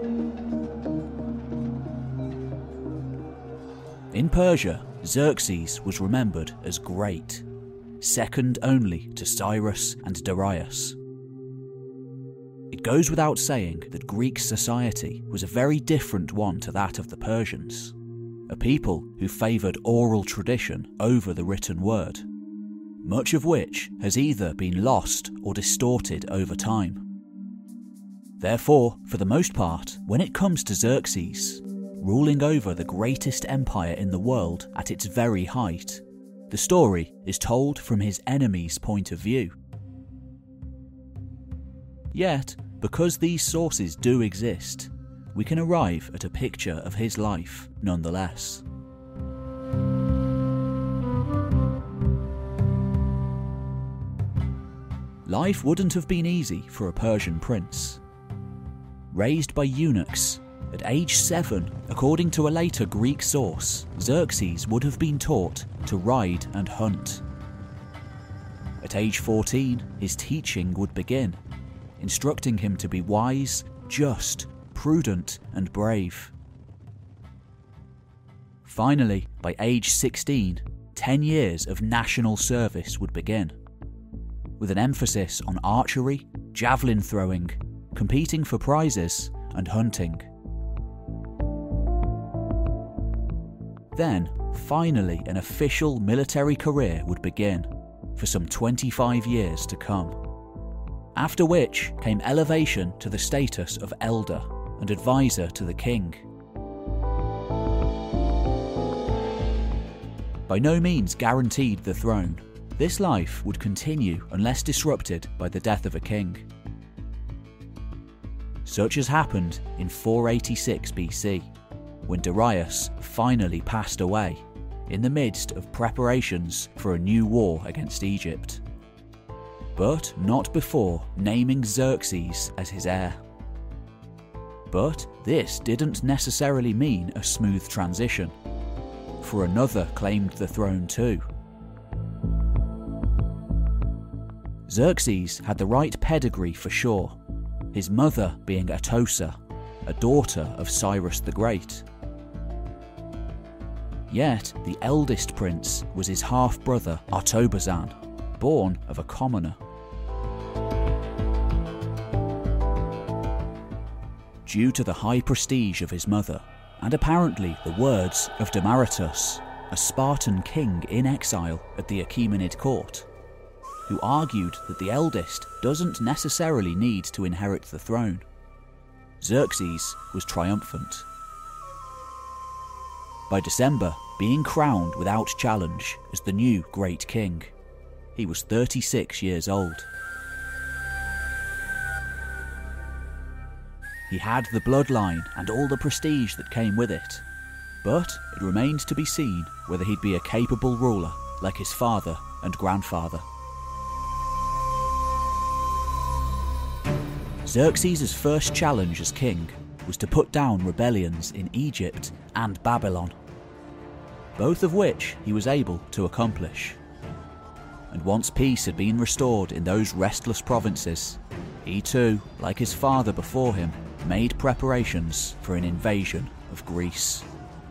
In Persia, Xerxes was remembered as great, second only to Cyrus and Darius. It goes without saying that Greek society was a very different one to that of the Persians, a people who favoured oral tradition over the written word, much of which has either been lost or distorted over time. Therefore, for the most part, when it comes to Xerxes, ruling over the greatest empire in the world at its very height, the story is told from his enemy's point of view. Yet, because these sources do exist, we can arrive at a picture of his life nonetheless. Life wouldn't have been easy for a Persian prince. Raised by eunuchs, at age 7, according to a later Greek source, Xerxes would have been taught to ride and hunt. At age 14, his teaching would begin, instructing him to be wise, just, prudent, and brave. Finally, by age 16, 10 years of national service would begin, with an emphasis on archery, javelin throwing, competing for prizes, and hunting. Then, finally, an official military career would begin, for some 25 years to come. After which came elevation to the status of elder and advisor to the king. By no means guaranteed the throne, this life would continue unless disrupted by the death of a king. Such as happened in 486 BC, when Darius finally passed away in the midst of preparations for a new war against Egypt. But not before naming Xerxes as his heir. But this didn't necessarily mean a smooth transition, for another claimed the throne too. Xerxes had the right pedigree for sure, his mother being Atossa, a daughter of Cyrus the Great. Yet the eldest prince was his half-brother Artobazan, born of a commoner. Due to the high prestige of his mother, and apparently the words of Demaratus, a Spartan king in exile at the Achaemenid court, who argued that the eldest doesn't necessarily need to inherit the throne, Xerxes was triumphant. By December, being crowned without challenge as the new great king, he was 36 years old. He had the bloodline and all the prestige that came with it, but it remained to be seen whether he'd be a capable ruler like his father and grandfather. Xerxes' first challenge as king was to put down rebellions in Egypt and Babylon, both of which he was able to accomplish. And once peace had been restored in those restless provinces, he too, like his father before him, made preparations for an invasion of Greece.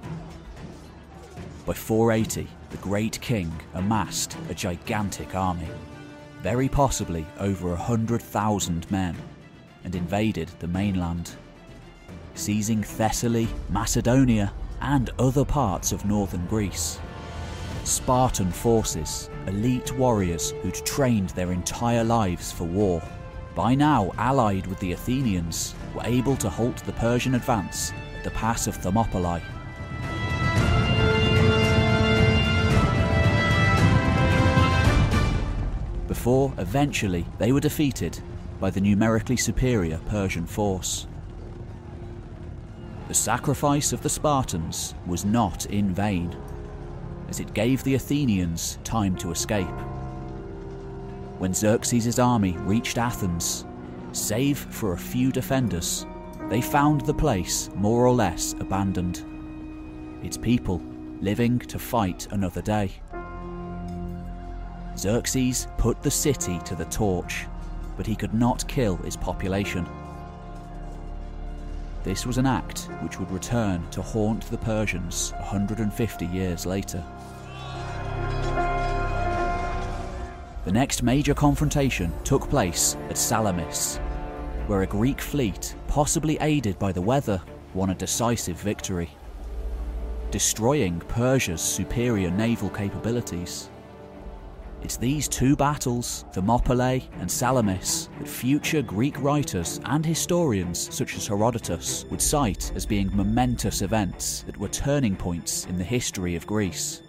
By 480, the great king amassed a gigantic army, very possibly over 100,000 men, and invaded the mainland, seizing Thessaly, Macedonia, and other parts of northern Greece. Spartan forces, elite warriors who'd trained their entire lives for war, by now allied with the Athenians, were able to halt the Persian advance at the pass of Thermopylae. Before eventually they were defeated by the numerically superior Persian force. The sacrifice of the Spartans was not in vain, as it gave the Athenians time to escape. When Xerxes' army reached Athens, save for a few defenders, they found the place more or less abandoned, its people living to fight another day. Xerxes put the city to the torch, but he could not kill its population. This was an act which would return to haunt the Persians 150 years later. The next major confrontation took place at Salamis, where a Greek fleet, possibly aided by the weather, won a decisive victory, destroying Persia's superior naval capabilities. It's these two battles, Thermopylae and Salamis, that future Greek writers and historians such as Herodotus would cite as being momentous events that were turning points in the history of Greece.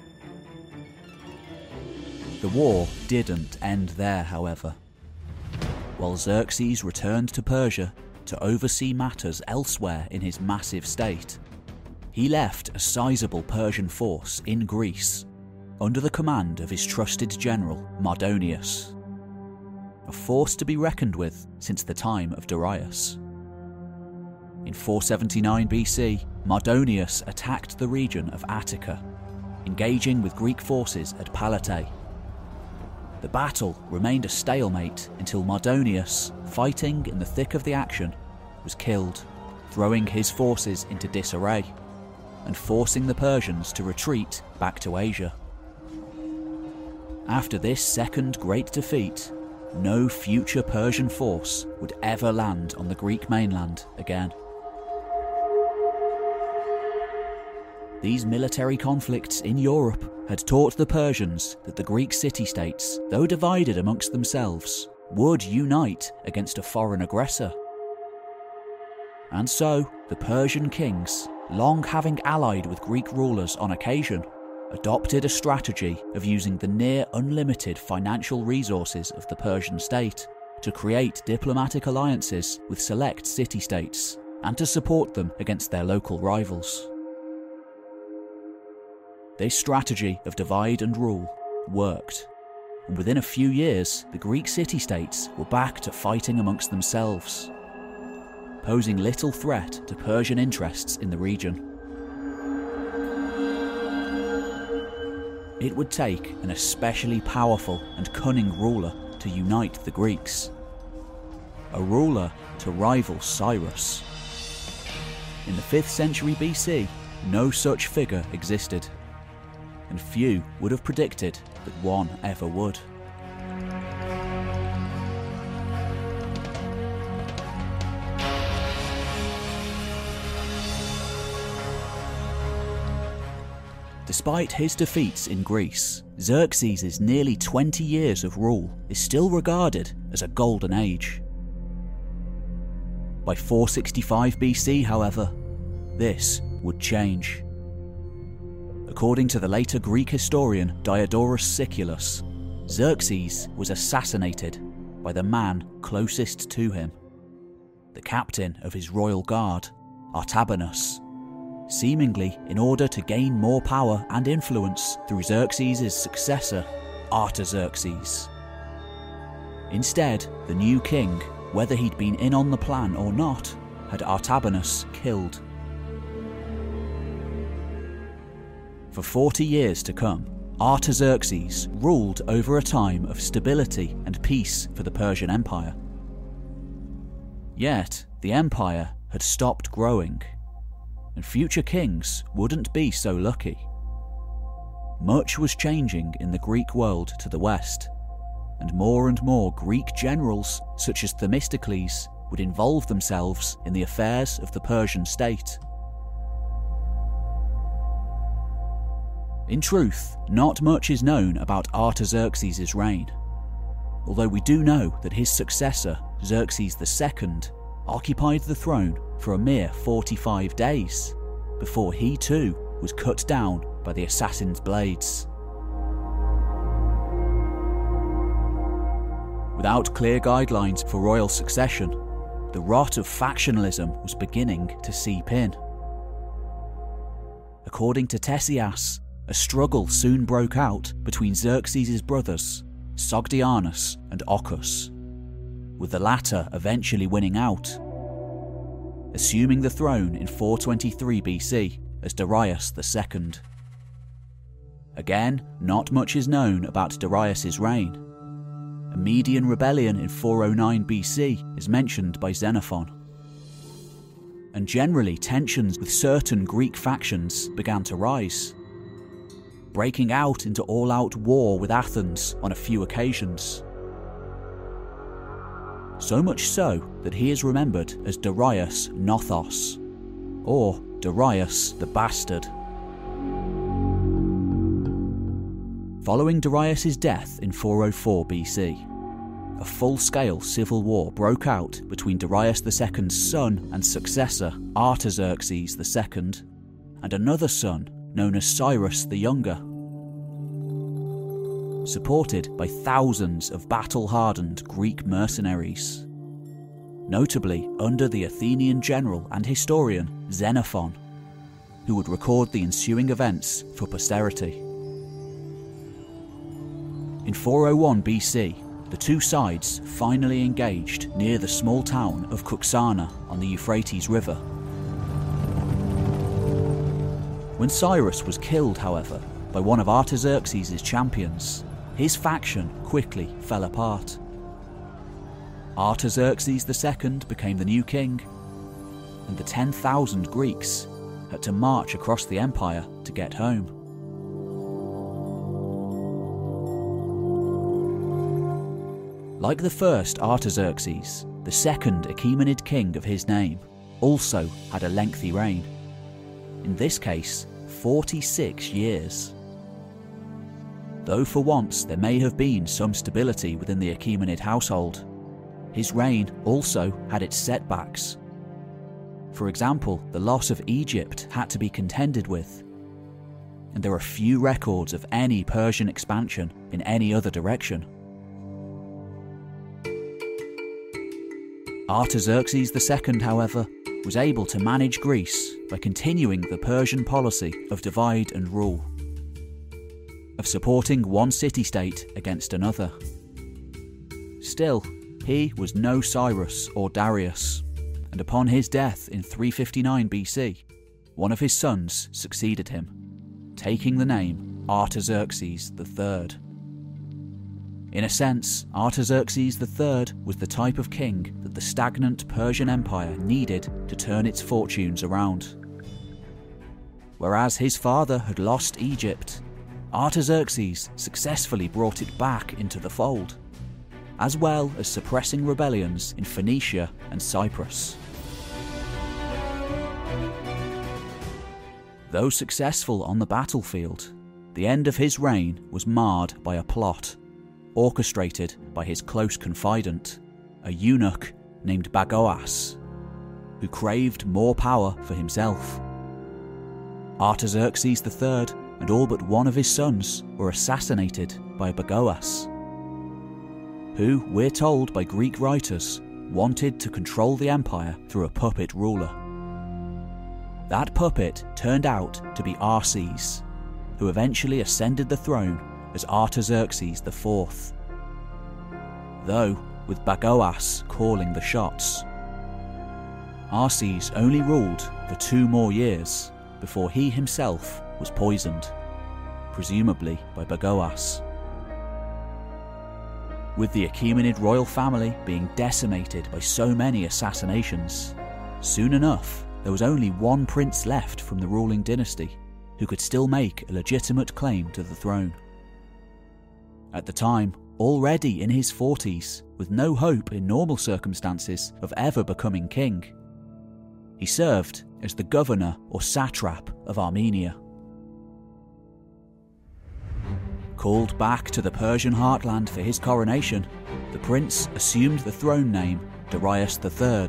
The war didn't end there, however. While Xerxes returned to Persia to oversee matters elsewhere in his massive state, he left a sizable Persian force in Greece under the command of his trusted general Mardonius, a force to be reckoned with since the time of Darius. In 479 BC, Mardonius attacked the region of Attica, engaging with Greek forces at Palatae. The battle remained a stalemate until Mardonius, fighting in the thick of the action, was killed, throwing his forces into disarray and forcing the Persians to retreat back to Asia. After this second great defeat, no future Persian force would ever land on the Greek mainland again. These military conflicts in Europe had taught the Persians that the Greek city-states, though divided amongst themselves, would unite against a foreign aggressor. And so, the Persian kings, long having allied with Greek rulers on occasion, adopted a strategy of using the near unlimited financial resources of the Persian state to create diplomatic alliances with select city-states and to support them against their local rivals. This strategy of divide and rule worked, and within a few years the Greek city-states were back to fighting amongst themselves, posing little threat to Persian interests in the region. It would take an especially powerful and cunning ruler to unite the Greeks, a ruler to rival Cyrus. In the 5th century BC, no such figure existed, and few would have predicted that one ever would. Despite his defeats in Greece, Xerxes' nearly 20 years of rule is still regarded as a golden age. By 465 BC, however, this would change. According to the later Greek historian Diodorus Siculus, Xerxes was assassinated by the man closest to him, the captain of his royal guard, Artabanus, seemingly in order to gain more power and influence through Xerxes' successor, Artaxerxes. Instead, the new king, whether he'd been in on the plan or not, had Artabanus killed. For 40 years to come, Artaxerxes ruled over a time of stability and peace for the Persian Empire. Yet, the empire had stopped growing, and future kings wouldn't be so lucky. Much was changing in the Greek world to the west, and more Greek generals, such as Themistocles, would involve themselves in the affairs of the Persian state. In truth, not much is known about Artaxerxes' reign, although we do know that his successor, Xerxes II, occupied the throne for a mere 45 days, before he too was cut down by the assassin's blades. Without clear guidelines for royal succession, the rot of factionalism was beginning to seep in. According to Ctesias, a struggle soon broke out between Xerxes' brothers, Sogdianus and Ochus, with the latter eventually winning out, assuming the throne in 423 BC as Darius II. Again, not much is known about Darius' reign. A Median rebellion in 409 BC is mentioned by Xenophon. And generally tensions with certain Greek factions began to rise, breaking out into all-out war with Athens on a few occasions. So much so that he is remembered as Darius Nothos, or Darius the Bastard. Following Darius' death in 404 BC, a full-scale civil war broke out between Darius II's son and successor, Artaxerxes II, and another son known as Cyrus the Younger. Supported by thousands of battle-hardened Greek mercenaries, notably under the Athenian general and historian Xenophon, who would record the ensuing events for posterity. In 401 BC, the two sides finally engaged near the small town of Kuxana on the Euphrates River. When Cyrus was killed, however, by one of Artaxerxes' champions, his faction quickly fell apart. Artaxerxes II became the new king, and the 10,000 Greeks had to march across the empire to get home. Like the first Artaxerxes, the second Achaemenid king of his name also had a lengthy reign. In this case, 46 years. Though for once there may have been some stability within the Achaemenid household, his reign also had its setbacks. For example, the loss of Egypt had to be contended with, and there are few records of any Persian expansion in any other direction. Artaxerxes II, however, was able to manage Greece by continuing the Persian policy of divide and rule, of supporting one city-state against another. Still, he was no Cyrus or Darius, and upon his death in 359 BC, one of his sons succeeded him, taking the name Artaxerxes III. In a sense, Artaxerxes III was the type of king that the stagnant Persian Empire needed to turn its fortunes around. Whereas his father had lost Egypt, Artaxerxes successfully brought it back into the fold, as well as suppressing rebellions in Phoenicia and Cyprus. Though successful on the battlefield, the end of his reign was marred by a plot orchestrated by his close confidant, a eunuch named Bagoas, who craved more power for himself. Artaxerxes III and all but one of his sons were assassinated by Bagoas, who, we're told by Greek writers, wanted to control the empire through a puppet ruler. That puppet turned out to be Arses, who eventually ascended the throne as Artaxerxes IV, though with Bagoas calling the shots. Arses only ruled for 2 more years before he himself was poisoned, presumably by Bagoas. With the Achaemenid royal family being decimated by so many assassinations, soon enough there was only one prince left from the ruling dynasty who could still make a legitimate claim to the throne. At the time, already in his 40s, with no hope in normal circumstances of ever becoming king, he served as the governor or satrap of Armenia. Called back to the Persian heartland for his coronation, the prince assumed the throne name Darius III.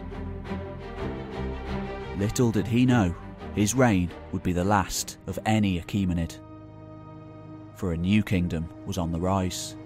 Little did he know, his reign would be the last of any Achaemenid, for a new kingdom was on the rise.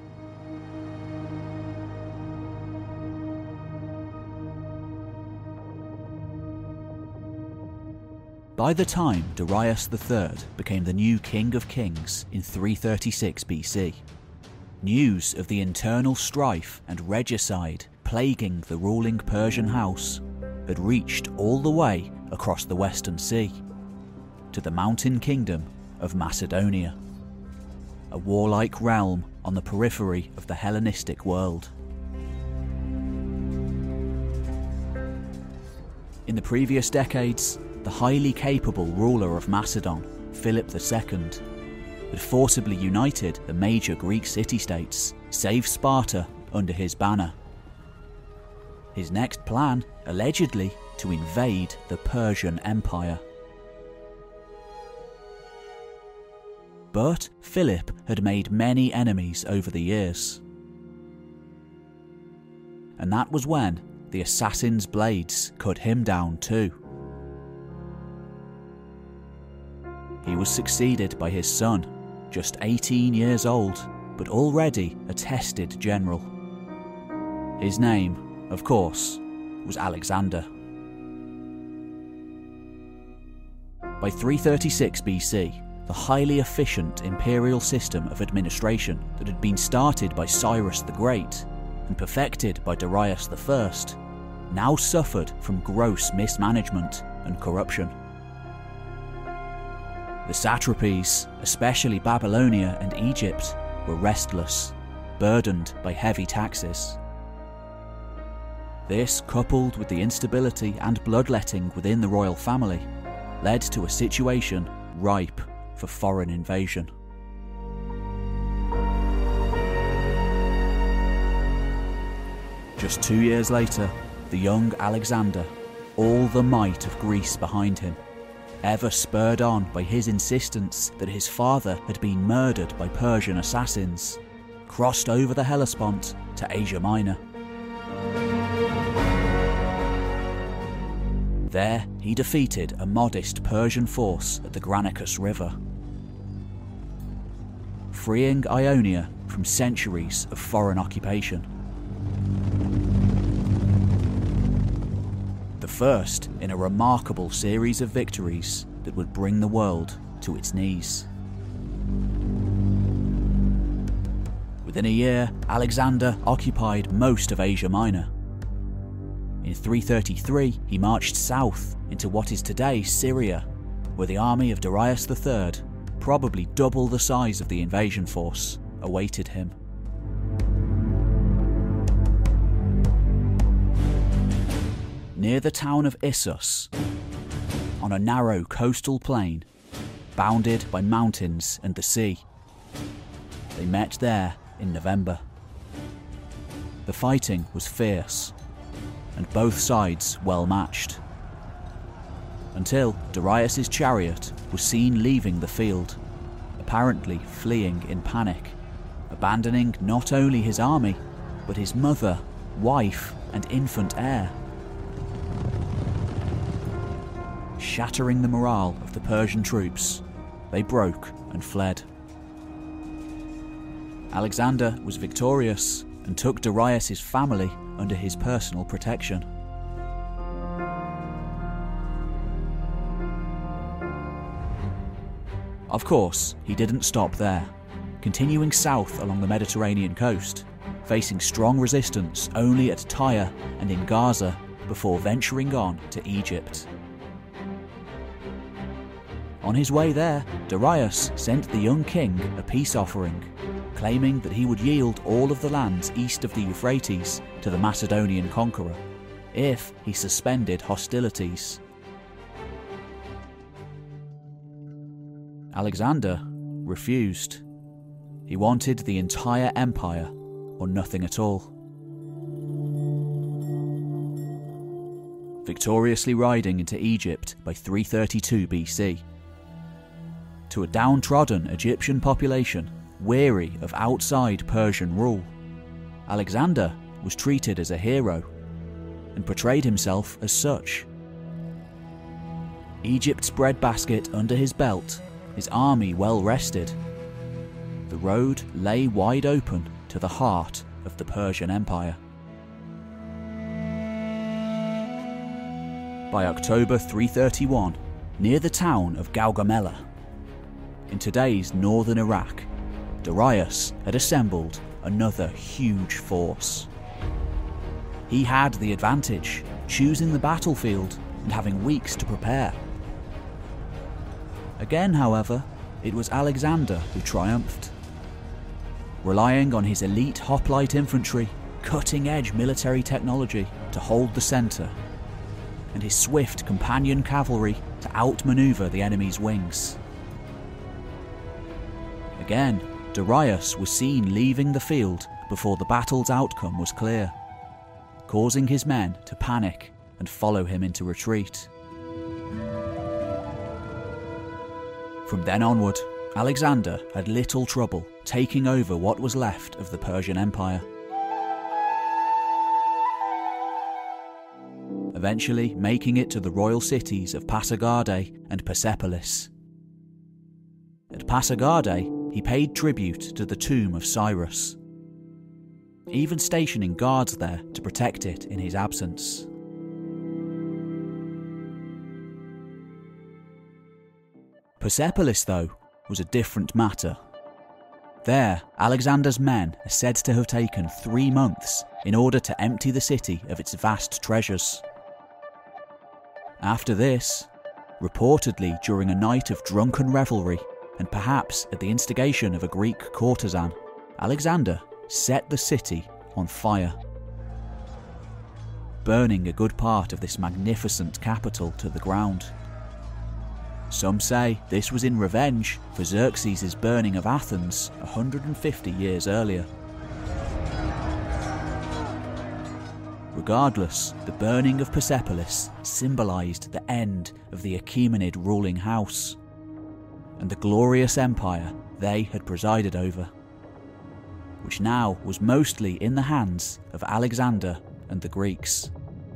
By the time Darius III became the new King of Kings in 336 BC, news of the internal strife and regicide plaguing the ruling Persian house had reached all the way across the Western Sea, to the mountain kingdom of Macedonia, a warlike realm on the periphery of the Hellenistic world. In the previous decades, the highly capable ruler of Macedon, Philip II, had forcibly united the major Greek city-states, save Sparta, under his banner. His next plan, allegedly, to invade the Persian Empire. But Philip had made many enemies over the years. And that was when the assassin's blades cut him down too. He was succeeded by his son, just 18 years old, but already a tested general. His name, of course, was Alexander. By 336 BC, the highly efficient imperial system of administration that had been started by Cyrus the Great and perfected by Darius I now suffered from gross mismanagement and corruption. The satrapies, especially Babylonia and Egypt, were restless, burdened by heavy taxes. This, coupled with the instability and bloodletting within the royal family, led to a situation ripe for foreign invasion. Just 2 years later, the young Alexander, all the might of Greece behind him, ever spurred on by his insistence that his father had been murdered by Persian assassins, crossed over the Hellespont to Asia Minor. There, he defeated a modest Persian force at the Granicus River, freeing Ionia from centuries of foreign occupation. The first in a remarkable series of victories that would bring the world to its knees. Within a year, Alexander occupied most of Asia Minor. In 333, he marched south into what is today Syria, where the army of Darius III, probably double the size of the invasion force, awaited him. Near the town of Issus, on a narrow coastal plain, bounded by mountains and the sea, they met there in November. The fighting was fierce, and both sides well matched, until Darius's chariot was seen leaving the field, apparently fleeing in panic, abandoning not only his army, but his mother, wife, and infant heir. Shattering the morale of the Persian troops, they broke and fled. Alexander was victorious and took Darius' family under his personal protection. Of course, he didn't stop there, continuing south along the Mediterranean coast, facing strong resistance only at Tyre and in Gaza before venturing on to Egypt. On his way there, Darius sent the young king a peace offering, claiming that he would yield all of the lands east of the Euphrates to the Macedonian conqueror, if he suspended hostilities. Alexander refused. He wanted the entire empire or nothing at all. Victoriously riding into Egypt by 332 BC. To a downtrodden Egyptian population weary of outside Persian rule, Alexander was treated as a hero and portrayed himself as such. Egypt's breadbasket under his belt, his army well rested, the road lay wide open to the heart of the Persian Empire. By October 331, near the town of Gaugamela, in today's northern Iraq, Darius had assembled another huge force. He had the advantage, choosing the battlefield and having weeks to prepare. Again, however, it was Alexander who triumphed. Relying on his elite hoplite infantry, cutting-edge military technology to hold the centre, and his swift companion cavalry to outmaneuver the enemy's wings. Again, Darius was seen leaving the field before the battle's outcome was clear, causing his men to panic and follow him into retreat. From then onward, Alexander had little trouble taking over what was left of the Persian Empire. Eventually making it to the royal cities of Pasargadae and Persepolis. At Pasargadae, he paid tribute to the tomb of Cyrus, even stationing guards there to protect it in his absence. Persepolis, though, was a different matter. There, Alexander's men are said to have taken 3 months in order to empty the city of its vast treasures. After this, reportedly during a night of drunken revelry, and perhaps at the instigation of a Greek courtesan, Alexander set the city on fire, burning a good part of this magnificent capital to the ground. Some say this was in revenge for Xerxes' burning of Athens 150 years earlier. Regardless, the burning of Persepolis symbolised the end of the Achaemenid ruling house and the glorious empire they had presided over, which now was mostly in the hands of Alexander and the Greeks.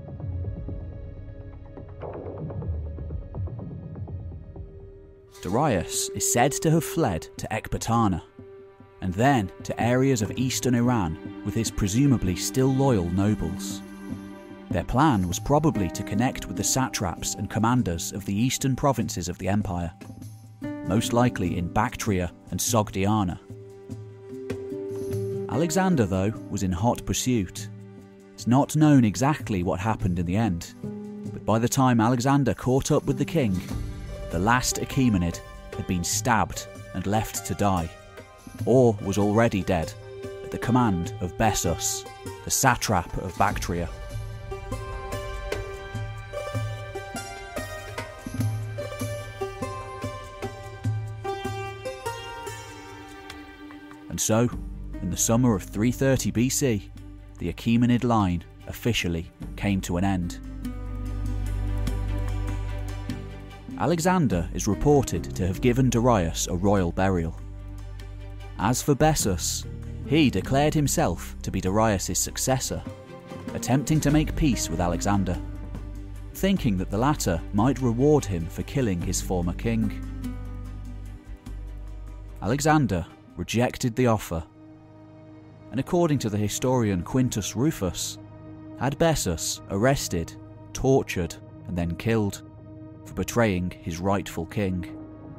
Darius is said to have fled to Ecbatana, and then to areas of eastern Iran with his presumably still loyal nobles. Their plan was probably to connect with the satraps and commanders of the eastern provinces of the empire, most likely in Bactria and Sogdiana. Alexander, though, was in hot pursuit. It's not known exactly what happened in the end, but by the time Alexander caught up with the king, the last Achaemenid had been stabbed and left to die, or was already dead, at the command of Bessus, the satrap of Bactria. And so, in the summer of 330 BC, the Achaemenid line officially came to an end. Alexander is reported to have given Darius a royal burial. As for Bessus, he declared himself to be Darius' successor, attempting to make peace with Alexander, thinking that the latter might reward him for killing his former king. Alexander rejected the offer, and according to the historian Quintus Rufus, had Bessus arrested, tortured, and then killed for betraying his rightful king.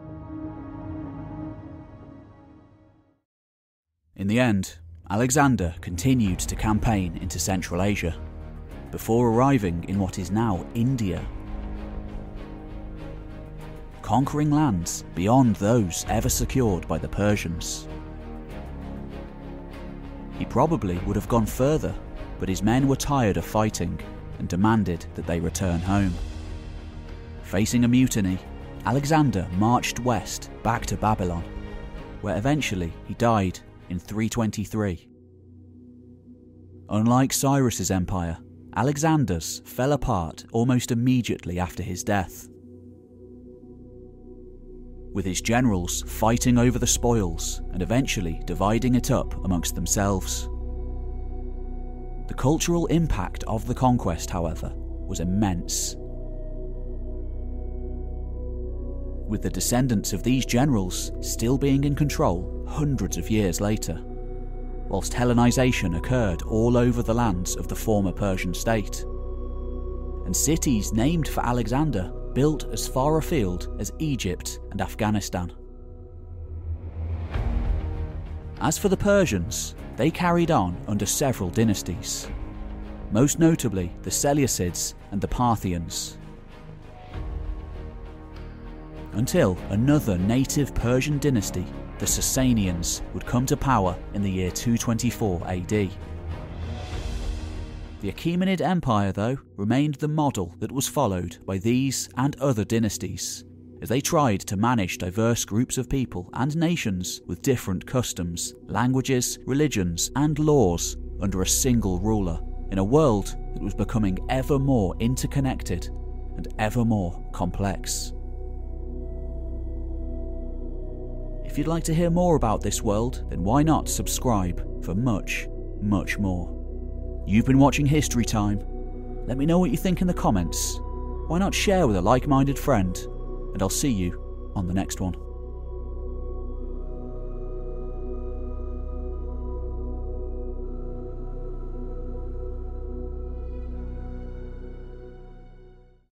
In the end, Alexander continued to campaign into Central Asia, before arriving in what is now India, conquering lands beyond those ever secured by the Persians. He probably would have gone further, but his men were tired of fighting and demanded that they return home. Facing a mutiny, Alexander marched west back to Babylon, where eventually he died in 323. Unlike Cyrus's empire, Alexander's fell apart almost immediately after his death, with his generals fighting over the spoils and eventually dividing it up amongst themselves. The cultural impact of the conquest, however, was immense, with the descendants of these generals still being in control hundreds of years later, whilst Hellenization occurred all over the lands of the former Persian state, and cities named for Alexander built as far afield as Egypt and Afghanistan. As for the Persians, they carried on under several dynasties, most notably the Seleucids and the Parthians, until another native Persian dynasty, the Sasanians, would come to power in the year 224 AD. The Achaemenid Empire, though, remained the model that was followed by these and other dynasties, as they tried to manage diverse groups of people and nations with different customs, languages, religions, and laws under a single ruler, in a world that was becoming ever more interconnected and ever more complex. If you'd like to hear more about this world, then why not subscribe for much, much more. You've been watching History Time. Let me know what you think in the comments. Why not share with a like-minded friend? And I'll see you on the next one.